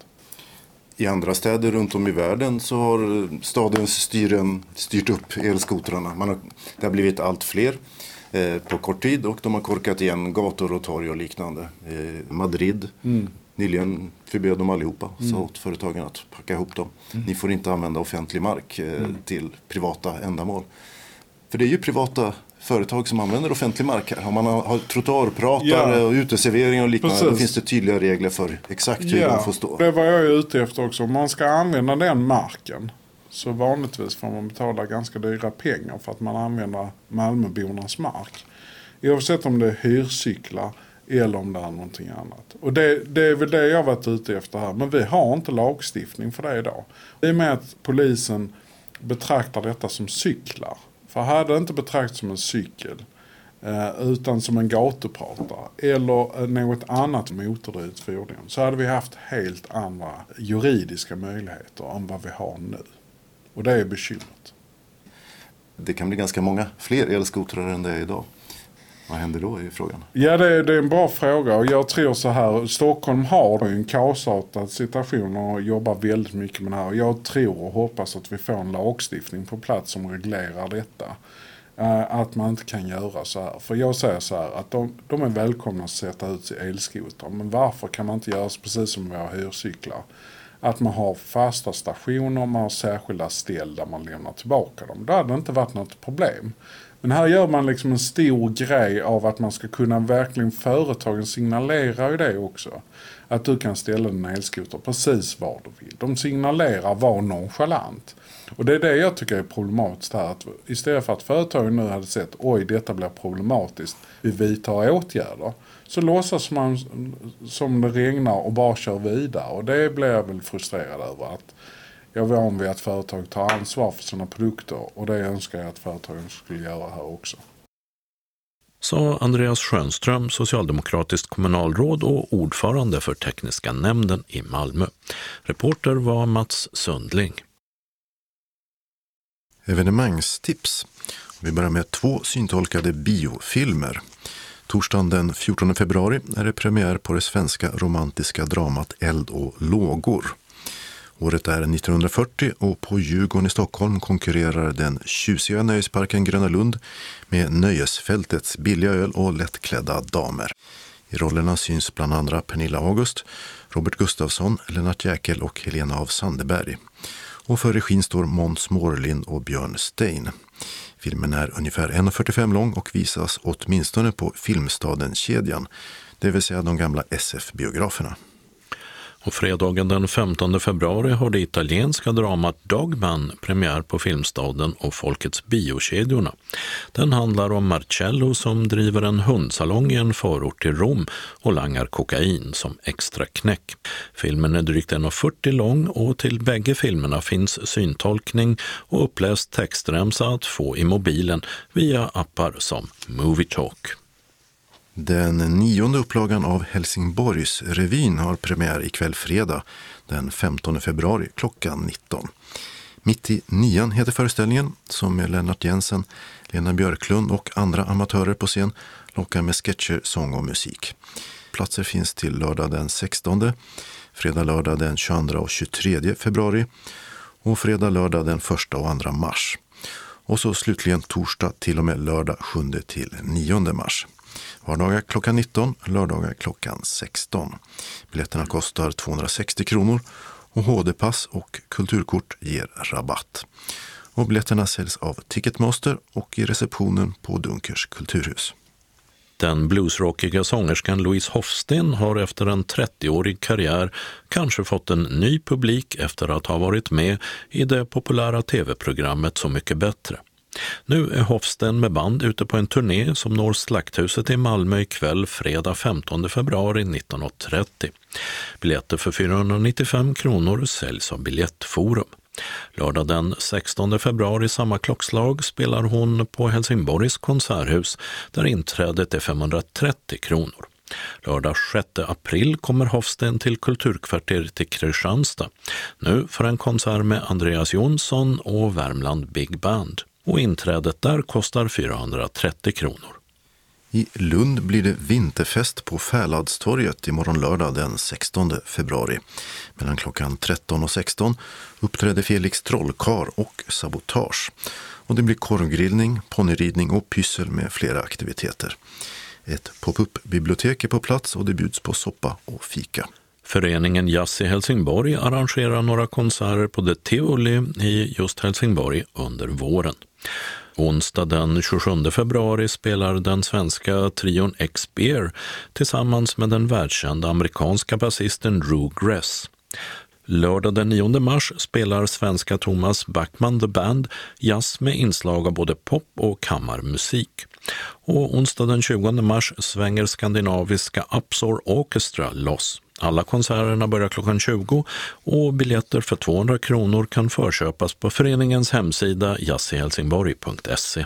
I andra städer runt om i världen så har stadens styren styrt upp elskotrarna. Man har, det har blivit allt fler eh, på kort tid och de har korkat igen gator och torg och liknande. Eh, Madrid. Mm. Nyligen förbjöd de allihopa, mm. så åt företagen att packa ihop dem. Mm. Ni får inte använda offentlig mark eh, mm. till privata ändamål. För det är ju privata företag som använder offentlig mark här. Om man har, har trottoarpratare ja. och uteservering och liknande, Precis. Då finns det tydliga regler för exakt hur ja. de får stå. Det var jag ute efter också. Om man ska använda den marken så vanligtvis får man betala ganska dyra pengar för att man använder Malmöbornas mark. Oavsett om det är hyrcyklar eller om det är någonting annat. Och det, det är väl det jag har varit ute efter här. Men vi har inte lagstiftning för det idag. I och med att polisen betraktar detta som cyklar. För hade det inte betraktats som en cykel eh, utan som en gatupratare eller något annat motordrivet fordon så hade vi haft helt andra juridiska möjligheter än vad vi har nu. Och det är bekymret. Det kan bli ganska många fler elskotrar än det är idag. Vad händer då i frågan? Ja, det är, det är en bra fråga och jag tror så här, Stockholm har en kaosartad situation och jobbar väldigt mycket med det här. Jag tror och hoppas att vi får en lagstiftning på plats som reglerar detta. Uh, att man inte kan göra så här. För jag säger så här, att de, de är välkomna att sätta ut sig elskotrar. Men varför kan man inte göra precis som våra hyrcyklar? Att man har fasta stationer, man har särskilda ställ där man lämnar tillbaka dem. Då hade det inte varit något problem. Men här gör man liksom en stor grej av att man ska kunna verkligen, företagen signalerar ju det också. Att du kan ställa en elskoter precis var du vill. De signalerar var nonchalant. Och det är det jag tycker är problematiskt här. Att istället för att företagen nu hade sett, oj detta blir problematiskt, vi vidtar åtgärder. Så låtsas man som det regnar och bara kör vidare. Och det blir jag väl frustrerad över att jag är van vid att företag tar ansvar för sina produkter och det önskar jag att företagen skulle göra här också. Sa Andreas Schönström, socialdemokratiskt kommunalråd och ordförande för tekniska nämnden i Malmö. Reporter var Mats Sundling. Evenemangstips. Vi börjar med två syntolkade biofilmer. Torsdagen den fjortonde februari är det premiär på det svenska romantiska dramat Eld och lågor. Året är nittonhundrafyrtio och på Djurgården i Stockholm konkurrerar den tjusiga nöjesparken Gröna Lund med nöjesfältets billiga öl och lättklädda damer. I rollerna syns bland andra Pernilla August, Robert Gustafsson, Lennart Jäkel och Helena af Sandeberg. Och för regin står Måns Mårlind och Björn Stein. Filmen är ungefär en komma fyrtiofem lång och visas åtminstone på Filmstaden-kedjan, det vill säga de gamla S F-biograferna. Och fredagen den femtonde februari har det italienska dramat Dogman premiär på Filmstaden och Folkets biokedjorna. Den handlar om Marcello som driver en hundsalong i en förort till Rom och langar kokain som extra knäck. Filmen är drygt en komma fyrtio lång och till bägge filmerna finns syntolkning och uppläst textremsa att få i mobilen via appar som Movie Talk. Den nionde upplagan av Helsingborgs revyn har premiär ikväll fredag den femtonde februari klockan nitton. Mitt i nian heter föreställningen som med Lennart Jensen, Lena Björklund och andra amatörer på scen lockar med sketcher, sång och musik. Platser finns till lördag den sextonde, fredag lördag den tjugoandra och tjugotredje februari och fredag lördag den första och andra mars. Och så slutligen torsdag till och med lördag sjunde till nionde mars. Vardagar klockan nitton, lördagar klockan sexton. Biljetterna kostar tvåhundrasextio kronor och H D-pass och kulturkort ger rabatt. Och biljetterna säljs av Ticketmaster och i receptionen på Dunkers kulturhus. Den bluesrockiga sångerskan Louise Hofsten har efter en trettioårig karriär kanske fått en ny publik efter att ha varit med i det populära tv-programmet Så mycket bättre. Nu är Hofsten med band ute på en turné som når Slakthuset i Malmö ikväll fredag femtonde februari nitton trettio. Biljetter för fyrahundranittiofem kronor säljs av Biljettforum. Lördag den sextonde februari samma klockslag spelar hon på Helsingborgs konserthus där inträdet är femhundratrettio kronor. Lördag sjätte april kommer Hofsten till Kulturkvarteret i Kristianstad. Nu för en konsert med Andreas Jonsson och Värmland Big Band. Och inträdet där kostar fyrahundratrettio kronor. I Lund blir det vinterfest på Fäladstorget imorgon lördag den sextonde februari. Mellan klockan tretton och sexton uppträder Felix Trollkar och Sabotage. Och det blir korvgrillning, ponnyridning och pyssel med flera aktiviteter. Ett pop-up-bibliotek är på plats och det bjuds på soppa och fika. Föreningen Jazz i Helsingborg arrangerar några konserter på det Tivoli i just Helsingborg under våren. Onsdag den tjugosjunde februari spelar den svenska trion X-Bear tillsammans med den världskända amerikanska basisten Drew Gress. Lördag den nionde mars spelar svenska Thomas Backman The Band jazz med inslag av både pop och kammarmusik. Och onsdag den tjugonde mars svänger skandinaviska Upsor Orchestra loss. Alla konserterna börjar klockan tjugo och biljetter för tvåhundra kronor kan förköpas på föreningens hemsida jazzihelsingborg punkt se.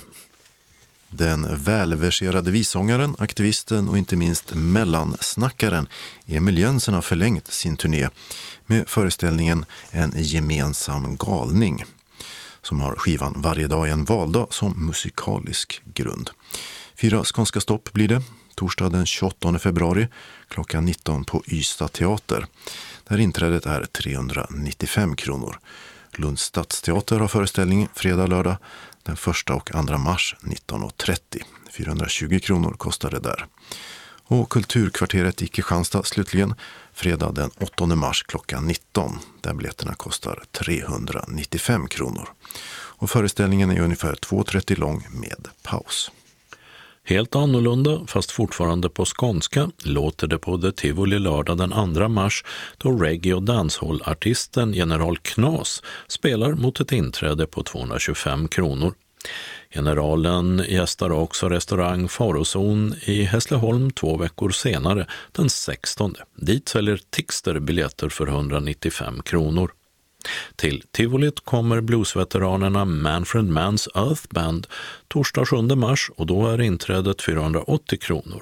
Den välverserade vissångaren, aktivisten och inte minst mellansnackaren Emil Jönsson har förlängt sin turné med föreställningen En gemensam galning som har skivan Varje dag en valdag som musikalisk grund. Fyra skånska stopp blir det. Torsdag den tjugoåttonde februari klockan nitton på Ystad teater. Där inträdet är trehundranittiofem kronor. Lunds stadsteater har föreställning fredag lördag den första och andra mars nitton trettio. fyrahundratjugo kronor kostar det där. Och Kulturkvarteret i Kristianstad slutligen fredag den åttonde mars klockan nitton. Där biljetterna kostar trehundranittiofem kronor. Och föreställningen är ungefär två trettio lång med paus. Helt annorlunda, fast fortfarande på skånska, låter det på The Tivoli lördag den andra mars då reggae- och dancehall-artisten General Knas spelar mot ett inträde på tvåhundratjugofem kronor. Generalen gästar också restaurang Farozon i Hässleholm två veckor senare, den sextonde. Dit säljer Tixter biljetter för etthundranittiofem kronor. Till Tivolit kommer bluesveteranerna Manfred Manns Earth Band torsdag sjunde mars och då är inträdet fyrahundraåttio kronor.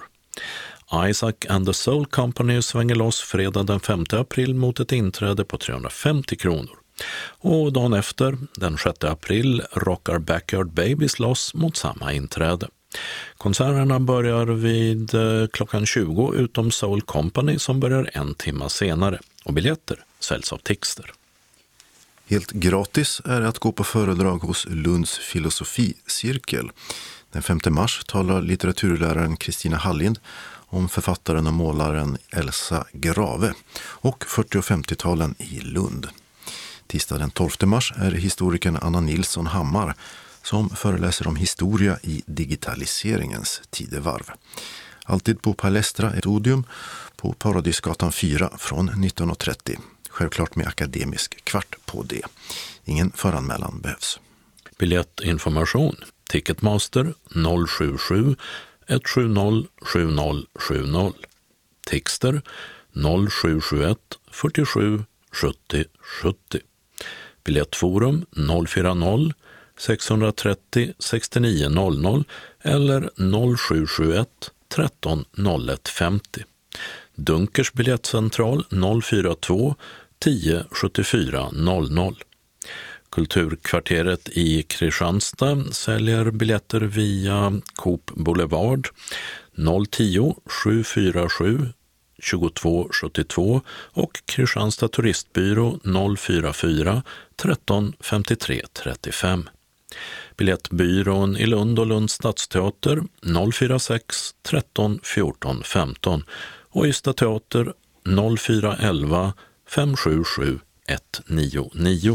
Isaac and the Soul Company svänger loss fredag den femte april mot ett inträde på trehundrafemtio kronor. Och dagen efter, den sjätte april, rockar Backyard Babies loss mot samma inträde. Konserterna börjar vid klockan tjugo utom Soul Company som börjar en timme senare och biljetter säljs av Tixter. Helt gratis är att gå på föredrag hos Lunds filosoficirkel. Den femte mars talar litteraturläraren Kristina Hallind om författaren och målaren Elsa Grave och fyrtio- och femtiotalen i Lund. Tisdag den tolfte mars är historikern Anna Nilsson Hammar som föreläser om historia i digitaliseringens tidevarv. Alltid på Palestra, ett odium på Paradisgatan fyra från nitton trettio. Självklart med akademisk kvart på det. Ingen föranmälan behövs. Biljettinformation Ticketmaster noll sju sju ett sju noll sju noll sju noll. Tixter noll sju sju ett fyrtiosju sjuttio sjuttio. Biljettforum noll fyra noll sex tre noll sex nio noll noll eller noll sju sju ett tretton noll ett femtio. Dunkers biljettcentral noll fyra två tio sjuttiofyra noll noll. Kulturkvarteret i Kristianstad säljer biljetter via Coop Boulevard noll tio sju fyra sju tjugotvå sjuttiotvå och Kristianstad turistbyrå noll fyra fyra tretton femtiotre trettiofem. Biljettbyrån i Lund och Lunds stadsteater noll fyra sex tretton fjorton femton och Ystad teater noll fyra elva fem sju sju ett nio nio.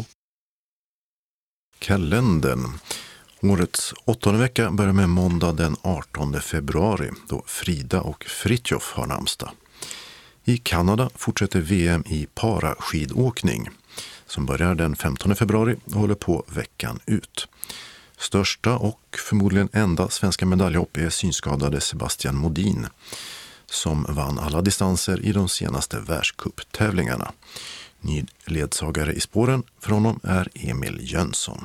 Kalendern. Årets åttonde vecka börjar med måndag den artonde februari då Frida och Fritjof har namnsdag. I Kanada fortsätter V M i paraskidåkning som börjar den femtonde februari och håller på veckan ut. Största och förmodligen enda svenska medaljhopp är synskadade Sebastian Modin som vann alla distanser i de senaste världscuptävlingarna. Ny ledsagare i spåren för honom är Emil Jönsson.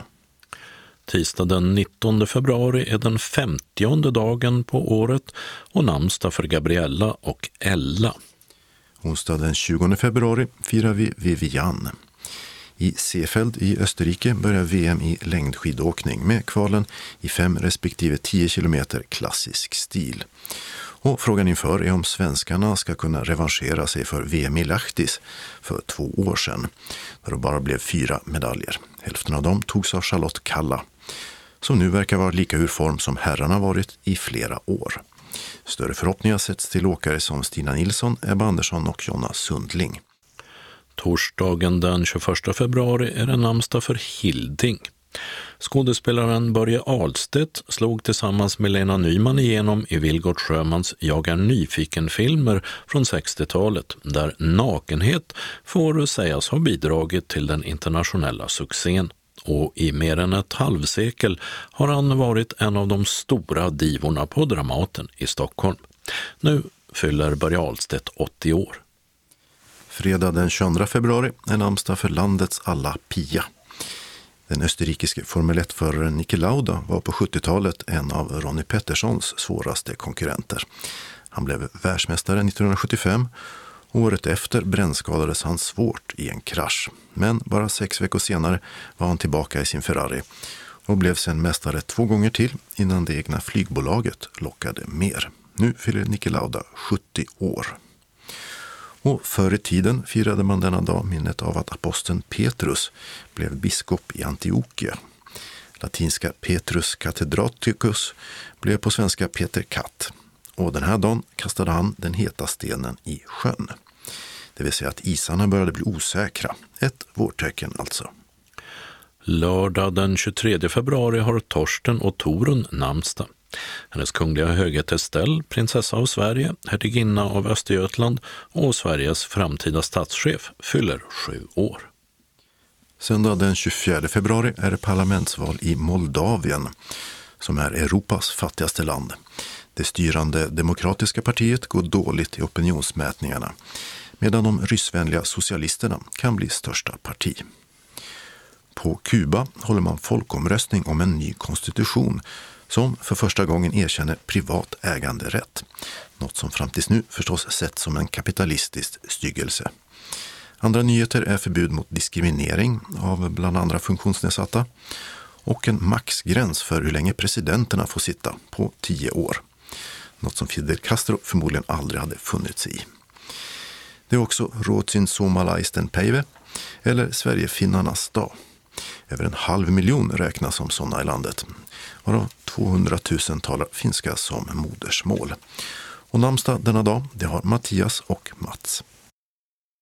Tisdag den nittonde februari är den femtionde dagen på året och namnsdag för Gabriella och Ella. Onsdag den tjugonde februari firar vi Vivian. I Seefeld i Österrike börjar V M i längdskidåkning med kvalen i fem respektive tio kilometer klassisk stil. Och frågan inför är om svenskarna ska kunna revanschera sig för V M i Lahtis för två år sedan, där det bara blev fyra medaljer. Hälften av dem togs av Charlotte Kalla, som nu verkar vara lika ur form som herrarna varit i flera år. Större förhoppningar sätts till åkare som Stina Nilsson, Ebba Andersson och Jonna Sundling. Torsdagen den tjugoförsta februari är det namnsdag för Hilding. Skådespelaren Börje Ahlstedt slog tillsammans med Lena Nyman igenom i Vilgot Sjömans Jag är nyfiken-filmer från sextiotalet, där nakenhet får sägas ha bidragit till den internationella succén. Och i mer än ett halvsekel har han varit en av de stora divorna på Dramaten i Stockholm. Nu fyller Börje Ahlstedt åttio år. Fredag den tjugoandra februari är namnsdag för landets alla Pia. Den österrikiske Formel ett-föraren Niki Lauda var på sjuttiotalet en av Ronnie Petterssons svåraste konkurrenter. Han blev världsmästare nittonhundrasjuttiofem. Året efter brännskadades han svårt i en krasch. Men bara sex veckor senare var han tillbaka i sin Ferrari och blev sedan mästare två gånger till innan det egna flygbolaget lockade mer. Nu fyller Niki Lauda sjuttio år. Och förr i tiden firade man denna dag minnet av att aposteln Petrus blev biskop i Antiochia. Latinska Petrus Cathedraticus blev på svenska Peter Katt. Och den här dagen kastade han den heta stenen i sjön. Det vill säga att isarna började bli osäkra. Ett vårtecken alltså. Lördag den tjugotredje februari har Torsten och Torun namnsdag. Hennes kungliga höghet Estelle, prinsessa av Sverige, hertiginna av Östergötland och Sveriges framtida statschef, fyller sju år. Söndag den tjugofjärde februari är det parlamentsval i Moldavien, som är Europas fattigaste land. Det styrande demokratiska partiet går dåligt i opinionsmätningarna, medan de ryssvänliga socialisterna kan bli största parti. På Kuba håller man folkomröstning om en ny konstitution som för första gången erkänner privat äganderätt. Något som fram tills nu förstås sett som en kapitalistisk styggelse. Andra nyheter är förbud mot diskriminering av bland andra funktionsnedsatta och en maxgräns för hur länge presidenterna får sitta på tio år. Något som Fidel Castro förmodligen aldrig hade funnits i. Det är också Ruotsin Suomalaisten päivä eller Sverigefinnarnas dag. Över en halv miljon räknas som sådana i landet, varav tvåhundratusen talar finska som modersmål. Och namnsdag denna dag, det har Mattias och Mats.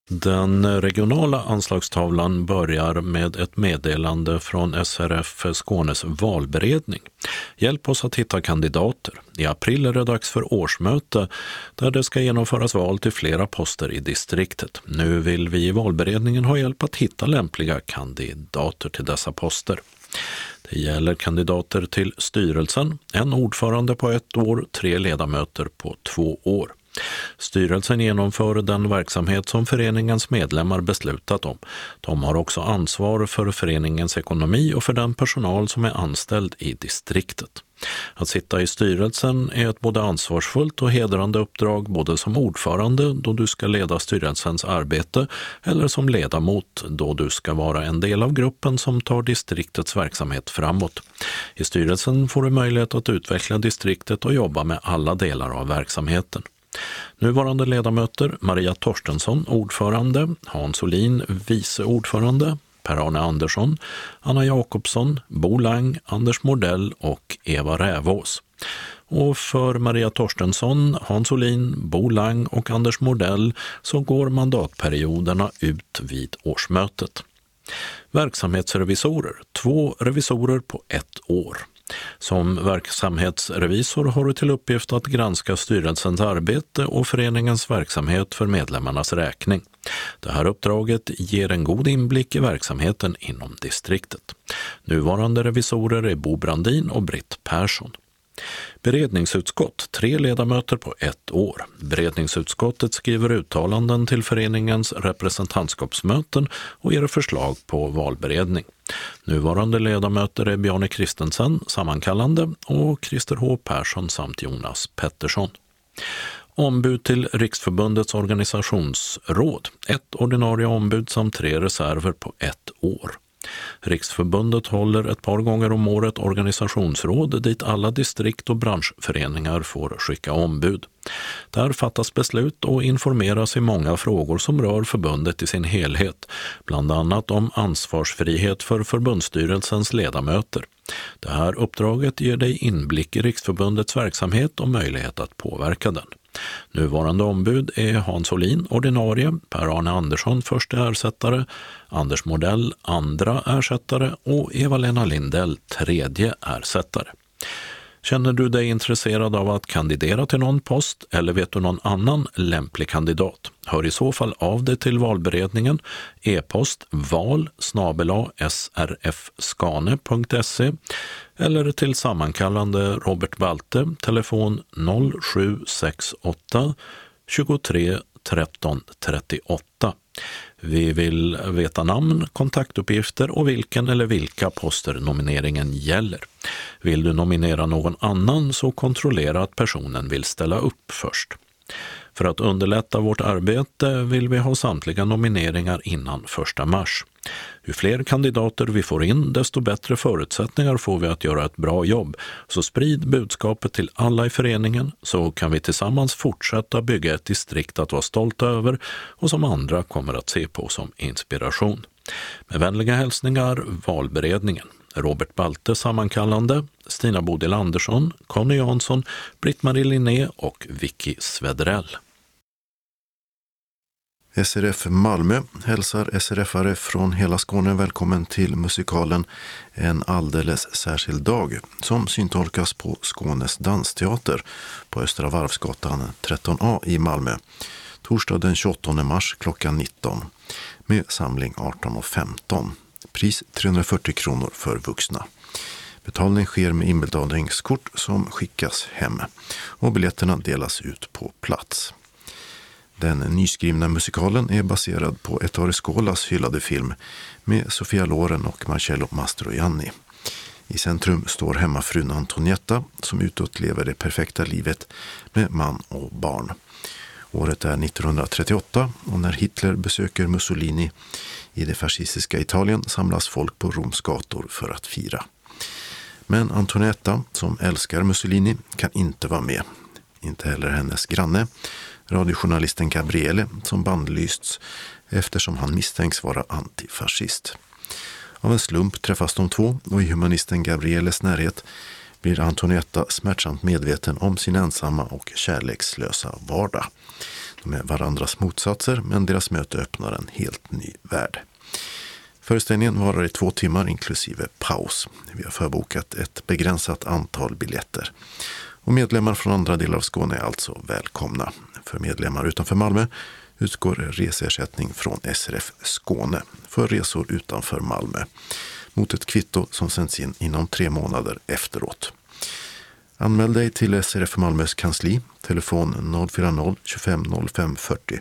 Den regionala anslagstavlan börjar med ett meddelande från S R F Skånes valberedning. Hjälp oss att hitta kandidater. I april är det dags för årsmöte där det ska genomföras val till flera poster i distriktet. Nu vill vi i valberedningen ha hjälp att hitta lämpliga kandidater till dessa poster. Det gäller kandidater till styrelsen, en ordförande på ett år, tre ledamöter på två år. Styrelsen genomför den verksamhet som föreningens medlemmar beslutat om. De har också ansvar för föreningens ekonomi och för den personal som är anställd i distriktet. Att sitta i styrelsen är ett både ansvarsfullt och hedrande uppdrag både som ordförande då du ska leda styrelsens arbete eller som ledamot då du ska vara en del av gruppen som tar distriktets verksamhet framåt. I styrelsen får du möjlighet att utveckla distriktet och jobba med alla delar av verksamheten. Nuvarande ledamöter Maria Torstensson, ordförande, Hans Olin, vice ordförande, Per-Arne Andersson, Anna Jakobsson, Bo Lang, Anders Mordell och Eva Rävås. Och för Maria Torstensson, Hans Olin, Bo Lang och Anders Mordell så går mandatperioderna ut vid årsmötet. Verksamhetsrevisorer, två revisorer på ett år. Som verksamhetsrevisor har du till uppgift att granska styrelsens arbete och föreningens verksamhet för medlemmarnas räkning. Det här uppdraget ger en god inblick i verksamheten inom distriktet. Nuvarande revisorer är Bo Brandin och Britt Persson. Beredningsutskott, tre ledamöter på ett år. Beredningsutskottet skriver uttalanden till föreningens representantskapsmöten och ger förslag på valberedning. Nuvarande ledamöter är Bjarne Kristensen, sammankallande, och Christer H. Persson samt Jonas Pettersson. Ombud till Riksförbundets organisationsråd, ett ordinarie ombud samt tre reserver på ett år. Riksförbundet håller ett par gånger om året organisationsråd dit alla distrikt och branschföreningar får skicka ombud. Där fattas beslut och informeras i många frågor som rör förbundet i sin helhet, bland annat om ansvarsfrihet för förbundsstyrelsens ledamöter. Det här uppdraget ger dig inblick i Riksförbundets verksamhet och möjlighet att påverka den. Nuvarande ombud är Hans Olin, ordinarie, Per-Arne Andersson, första ersättare, Anders Mordell, andra ersättare och Eva-Lena Lindell, tredje ersättare. Känner du dig intresserad av att kandidera till någon post eller vet du någon annan lämplig kandidat? Hör i så fall av dig till valberedningen, e-post val snabel-a srfskane punkt se eller till sammankallande Robert Balte, telefon noll sju sex åtta tjugotre tretton trettioåtta. Vi vill veta namn, kontaktuppgifter och vilken eller vilka poster nomineringen gäller. Vill du nominera någon annan så kontrollera att personen vill ställa upp först. För att underlätta vårt arbete vill vi ha samtliga nomineringar innan första mars. Ju fler kandidater vi får in, desto bättre förutsättningar får vi att göra ett bra jobb. Så sprid budskapet till alla i föreningen så kan vi tillsammans fortsätta bygga ett distrikt att vara stolta över och som andra kommer att se på som inspiration. Med vänliga hälsningar, valberedningen. Robert Balte, sammankallande, Stina Bodil Andersson, Conny Jansson, Britt-Marie Linné och Vicky Svedrell. S R F Malmö hälsar S R F-are från hela Skåne välkommen till musikalen En alldeles särskild dag som syntolkas på Skånes dansteater på Östra Varvsgatan tretton A i Malmö. Torsdag den tjugoåttonde mars klockan nitton med samling arton och femton. Pris trehundrafyrtio kronor för vuxna. Betalning sker med inbetalningskort som skickas hem och biljetterna delas ut på plats. Den nyskrivna musikalen är baserad på Ettore Scolas hyllade film med Sofia Loren och Marcello Mastroianni. I centrum står hemmafrun Antonietta som utåt lever det perfekta livet med man och barn. Året är nittonhundratrettioåtta och när Hitler besöker Mussolini i det fascistiska Italien samlas folk på Roms gator för att fira. Men Antonietta, som älskar Mussolini, kan inte vara med. Inte heller hennes granne, radiojournalisten Gabriele, som bandlysts eftersom han misstänks vara antifascist. Av en slump träffas de två och i humanisten Gabrieles närhet blir Antonietta smärtsamt medveten om sin ensamma och kärlekslösa vardag. De är varandras motsatser, men deras möte öppnar en helt ny värld. Föreställningen varar i två timmar inklusive paus. Vi har förbokat ett begränsat antal biljetter. Och medlemmar från andra delar av Skåne är alltså välkomna. För medlemmar utanför Malmö utgår reseersättning från S R F Skåne för resor utanför Malmö mot ett kvitto som sänds in inom tre månader efteråt. Anmäl dig till S R F Malmös kansli, telefon noll fyra noll tjugofem noll fem fyrtio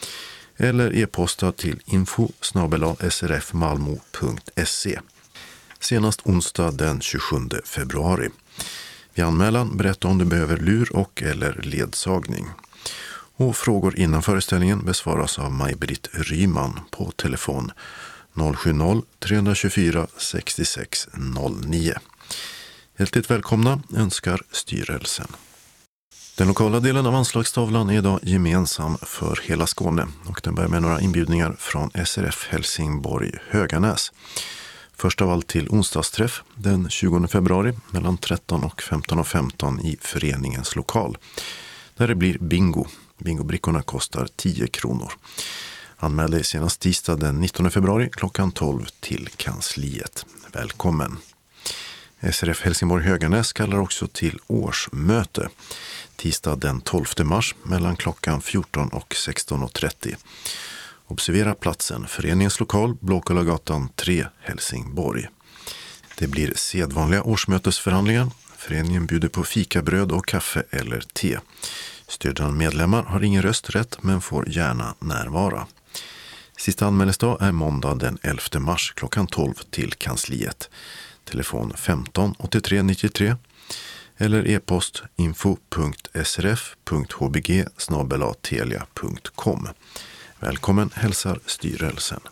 eller e-posta till info snabel-a s r f malmo punkt se. Senast onsdag den tjugosjunde februari. Vid anmälan berätta om du behöver lur och eller ledsagning. Och frågor innan föreställningen besvaras av Maj-Britt Ryman på telefon noll sju noll tre två fyra sex sex noll nio. Hjärtligt välkomna önskar styrelsen. Den lokala delen av anslagstavlan är idag gemensam för hela Skåne och den börjar med några inbjudningar från S R F Helsingborg Höganäs. Först av allt till onsdagsträff den tjugonde februari mellan tretton och femton och femton i föreningens lokal. Där det blir bingo. Bingobrickorna kostar tio kronor. Anmäl dig senast tisdag den nittonde februari klockan tolv till kansliet. Välkommen! S R F Helsingborg Höganäs kallar också till årsmöte. Tisdag den tolfte mars mellan klockan fjorton och sexton och trettio. Observera platsen, föreningens lokal, Blåkullagatan tre, Helsingborg. Det blir sedvanliga årsmötesförhandlingar. Föreningen bjuder på fikabröd och kaffe eller te. Stödjande medlemmar har ingen rösträtt men får gärna närvara. Sista anmälningsdag är måndag den elfte mars klockan tolv till kansliet. Telefon femton åttiotre nittiotre eller e-post info punkt s r f punkt h b g snabel-a telia punkt com. Välkommen hälsar styrelsen.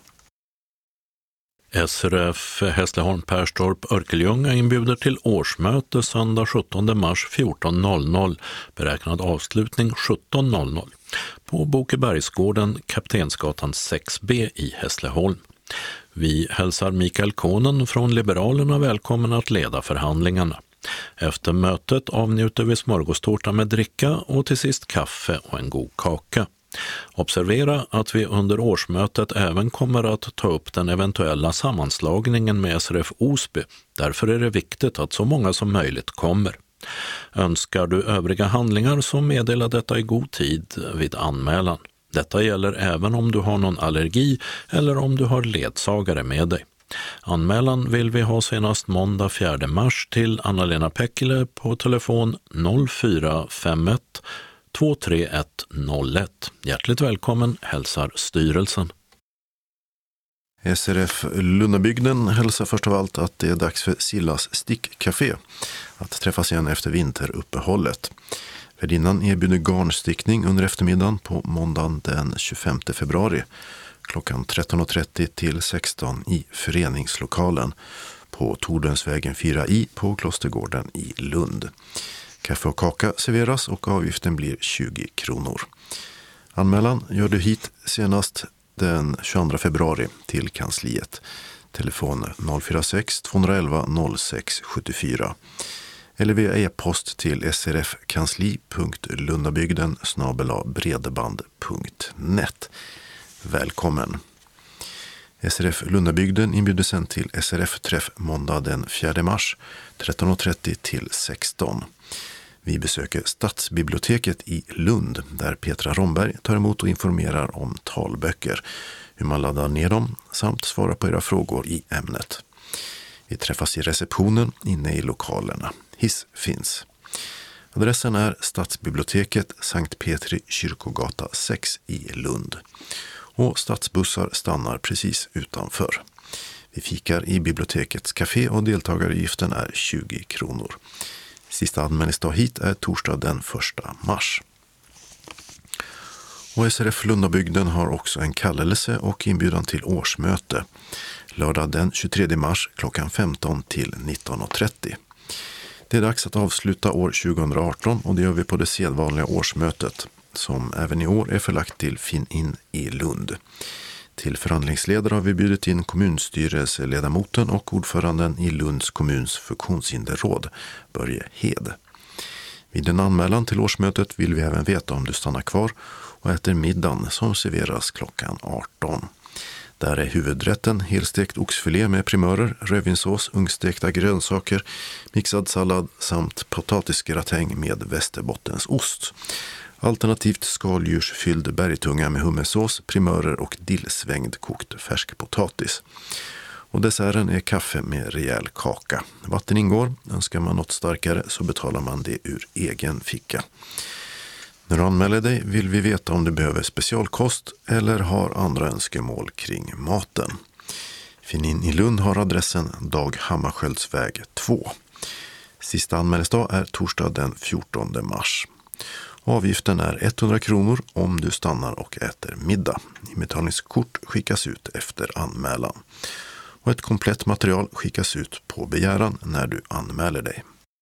S R F Hässleholm Perstorp Örkelljunga inbjuder till årsmöte söndag sjuttonde mars fjorton noll noll, beräknad avslutning sjutton noll noll på Bokebergsgården, Kaptensgatan sex B i Hässleholm. Vi hälsar Mikael Konen från Liberalerna välkommen att leda förhandlingarna. Efter mötet avnjuter vi smörgåstårta med dricka och till sist kaffe och en god kaka. Observera att vi under årsmötet även kommer att ta upp den eventuella sammanslagningen med S R F Osby. Därför är det viktigt att så många som möjligt kommer. Önskar du övriga handlingar så meddela detta i god tid vid anmälan. Detta gäller även om du har någon allergi eller om du har ledsagare med dig. Anmälan vill vi ha senast måndag fjärde mars till Anna-Lena Pekkele på telefon noll fyra fem ett två tre ett noll ett. Hjärtligt välkommen hälsar styrelsen. S R F Lundabygden hälsar först av allt att det är dags för Sillas stickcafé att träffas igen efter vinteruppehållet. Värdinnan erbjuder garnstickning under eftermiddagen på måndagen den tjugofemte februari klockan tretton och trettio till sexton i föreningslokalen på Tordensvägen fyra i på Klostergården i Lund. Kaffe och kaka serveras och avgiften blir tjugo kronor. Anmälan gör du hit senast den tjugoandra februari till kansliet. Telefon noll fyra sex två ett ett noll sex sju fyra eller via e-post till srfkansli punkt lundabygden snabel-a bredband punkt net. Välkommen! S R F Lundabygden inbjuder sen till S R F-träff måndag den fjärde mars tretton och trettio till sexton. Vi besöker Stadsbiblioteket i Lund där Petra Romberg tar emot och informerar om talböcker, hur man laddar ner dem samt svarar på era frågor i ämnet. Vi träffas i receptionen inne i lokalerna. Hiss finns. Adressen är Stadsbiblioteket Sankt Petri kyrkogata sex i Lund. Och stadsbussar stannar precis utanför. Vi fikar i bibliotekets café och deltagaravgiften är tjugo kronor. Sista anmälningsdag hit är torsdag den första mars. Och S R F Lundabygden har också en kallelse och inbjudan till årsmöte. Lördag den tjugotredje mars klockan femton till nitton och trettio. Det är dags att avsluta år tjugoarton och det gör vi på det sedvanliga årsmötet som även i år är förlagt till Finn-in i Lund. Till förhandlingsledare har vi bjudit in kommunstyrelseledamoten och ordföranden i Lunds kommuns funktionshinderråd, Börje Hed. Vid en anmälan till årsmötet vill vi även veta om du stannar kvar och äter middagen som serveras klockan arton. Där är huvudrätten helstekt oxfilé med primörer, rödvinssås, ugnstekta grönsaker, mixad sallad samt potatisgratäng med västerbottensost. Alternativt skaldjursfylld bergtunga med hummersås, primörer och dillsvängd kokt färskpotatis. Och desserten är kaffe med rejäl kaka. Vatten ingår. Önskar man något starkare så betalar man det ur egen ficka. När du anmäler dig vill vi veta om du behöver specialkost eller har andra önskemål kring maten. Finin i Lund har adressen Dag Hammarskjöldsväg två. Sista anmälningsdag är torsdag den fjortonde mars. Avgiften är hundra kronor om du stannar och äter middag. Inbetalningskort skickas ut efter anmälan. Och ett komplett material skickas ut på begäran när du anmäler dig.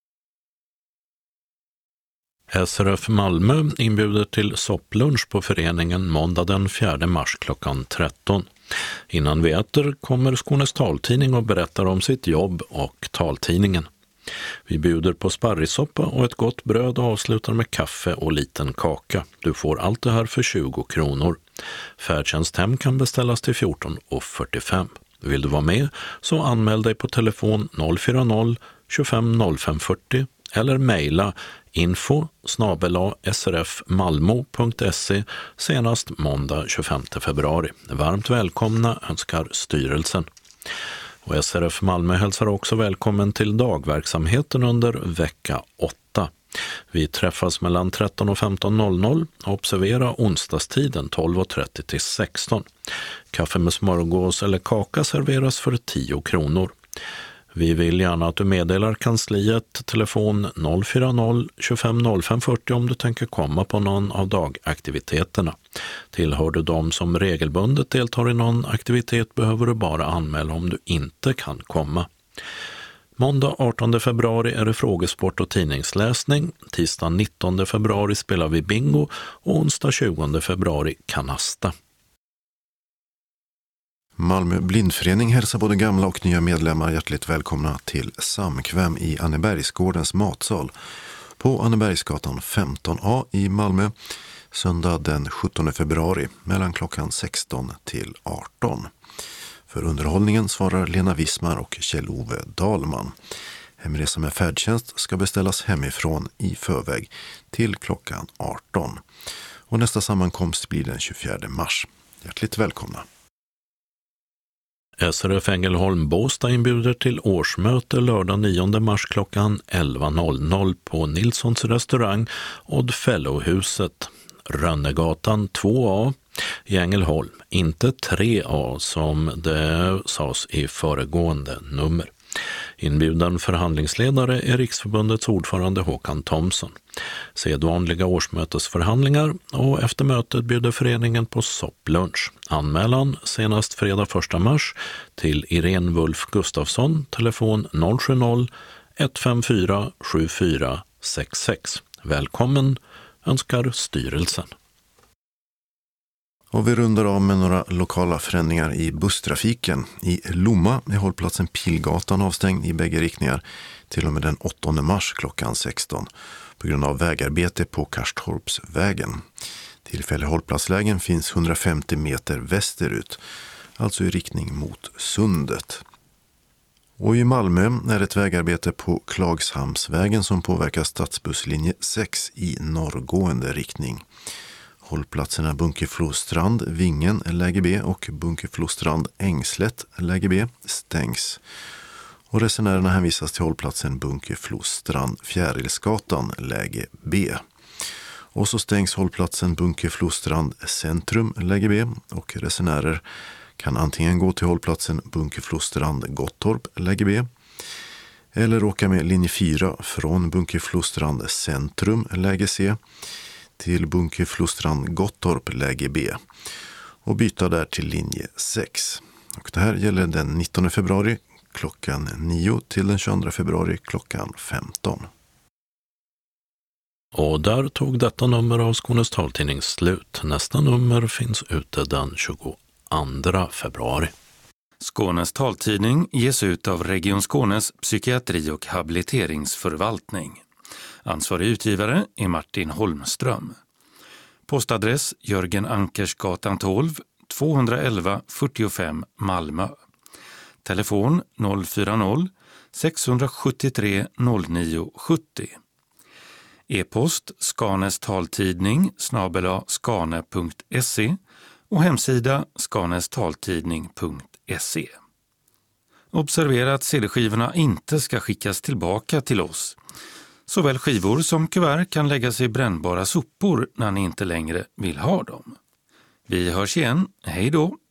S R F Malmö inbjuder till sopplunch på föreningen måndag den fjärde mars klockan tretton. Innan vi äter kommer Skånes taltidning och berättar om sitt jobb och taltidningen. Vi bjuder på sparrissoppa och ett gott bröd och avslutar med kaffe och liten kaka. Du får allt det här för tjugo kronor. Färdtjänst hem kan beställas till fjorton fyrtiofem. Vill du vara med så anmäl dig på telefon noll fyra noll tjugofem noll fem fyrtio eller mejla info snabel-a srfmalmo punkt se senast måndag tjugofemte februari. Varmt välkomna önskar styrelsen. Och S R F Malmö hälsar också välkommen till dagverksamheten under vecka åtta. Vi träffas mellan tretton och femton noll noll. Observera onsdagstiden tolv trettio till sexton. Kaffe med smörgås eller kaka serveras för tio kronor. Vi vill gärna att du meddelar kansliet telefon noll fyra noll tjugofem noll fem fyrtio om du tänker komma på någon av dagaktiviteterna. Tillhör du de som regelbundet deltar i någon aktivitet behöver du bara anmäla om du inte kan komma. Måndag artonde februari är det frågesport och tidningsläsning. Tisdag nittonde februari spelar vi bingo och onsdag tjugonde februari kanasta. Malmö blindförening hälsar både gamla och nya medlemmar hjärtligt välkomna till samkväm i Annebergsgårdens matsal på Annebergsgatan femton A i Malmö söndag den sjuttonde februari mellan klockan sexton till arton. För underhållningen svarar Lena Wismar och Kjell-Ove Dahlman. Hemresa med färdtjänst ska beställas hemifrån i förväg till klockan arton. Och nästa sammankomst blir den tjugofjärde mars. Hjärtligt välkomna! S R F Ängelholm Båstad inbjuder till årsmöte lördag nionde mars klockan elva noll noll på Nilssons restaurang Oddfellow-huset, Rönnegatan två A i Ängelholm, inte tre A som det sades i föregående nummer. Inbjudan förhandlingsledare är Riksförbundets ordförande Håkan Thomsson. Sedvanliga årsmötesförhandlingar och efter mötet bjuder föreningen på sopplunch. Anmälan senast fredag första mars till Irene Wulf Gustafsson, telefon noll sju noll ett fem fyra sju fyra sex sex. Välkommen önskar styrelsen. Och vi rundar av med några lokala förändringar i busstrafiken. I Lomma är hållplatsen Pilgatan avstängd i bägge riktningar till och med den åttonde mars klockan sexton på grund av vägarbete på Karstorpsvägen. Tillfälliga hållplatslägen finns hundrafemtio meter västerut, alltså i riktning mot Sundet. Och i Malmö är det ett vägarbete på Klagshamnsvägen som påverkar stadsbusslinje sex i norrgående riktning. Hållplatserna Bunkeflostrand, Vingen, läge B och Bunkeflostrand, Ängslet, läge B stängs. Och resenärerna hänvisas till hållplatsen Bunkeflostrand, Fjärilsgatan, läge B. Och så stängs hållplatsen Bunkeflostrand, Centrum, läge B och resenärer kan antingen gå till hållplatsen Bunkeflostrand, Gottorp, läge B eller åka med linje fyra från Bunkeflostrand, Centrum, läge C till Bunkeflostrand, Gottorp, läge B och byta där till linje sex. Och det här gäller den nittonde februari klockan nio till den tjugoandra februari klockan femton. Och där tog detta nummer av Skånes taltidning slut. Nästa nummer finns ute den tjugoandra februari. Skånes taltidning ges ut av Region Skånes psykiatri- och habiliteringsförvaltning. Ansvarig utgivare är Martin Holmström. Postadress Jörgen Ankersgatan tolv, tvåhundraelva fyrtiofem Malmö. Telefon noll fyra noll, sex sju tre, noll nio sju noll. E-post Skanes taltidning snabel-a skane punkt se och hemsida skanestaltidning punkt se. Observera att C D-skivorna inte ska skickas tillbaka till oss. Såväl skivor som kuvert kan läggas i brännbara sopor när ni inte längre vill ha dem. Vi hörs igen, hej då!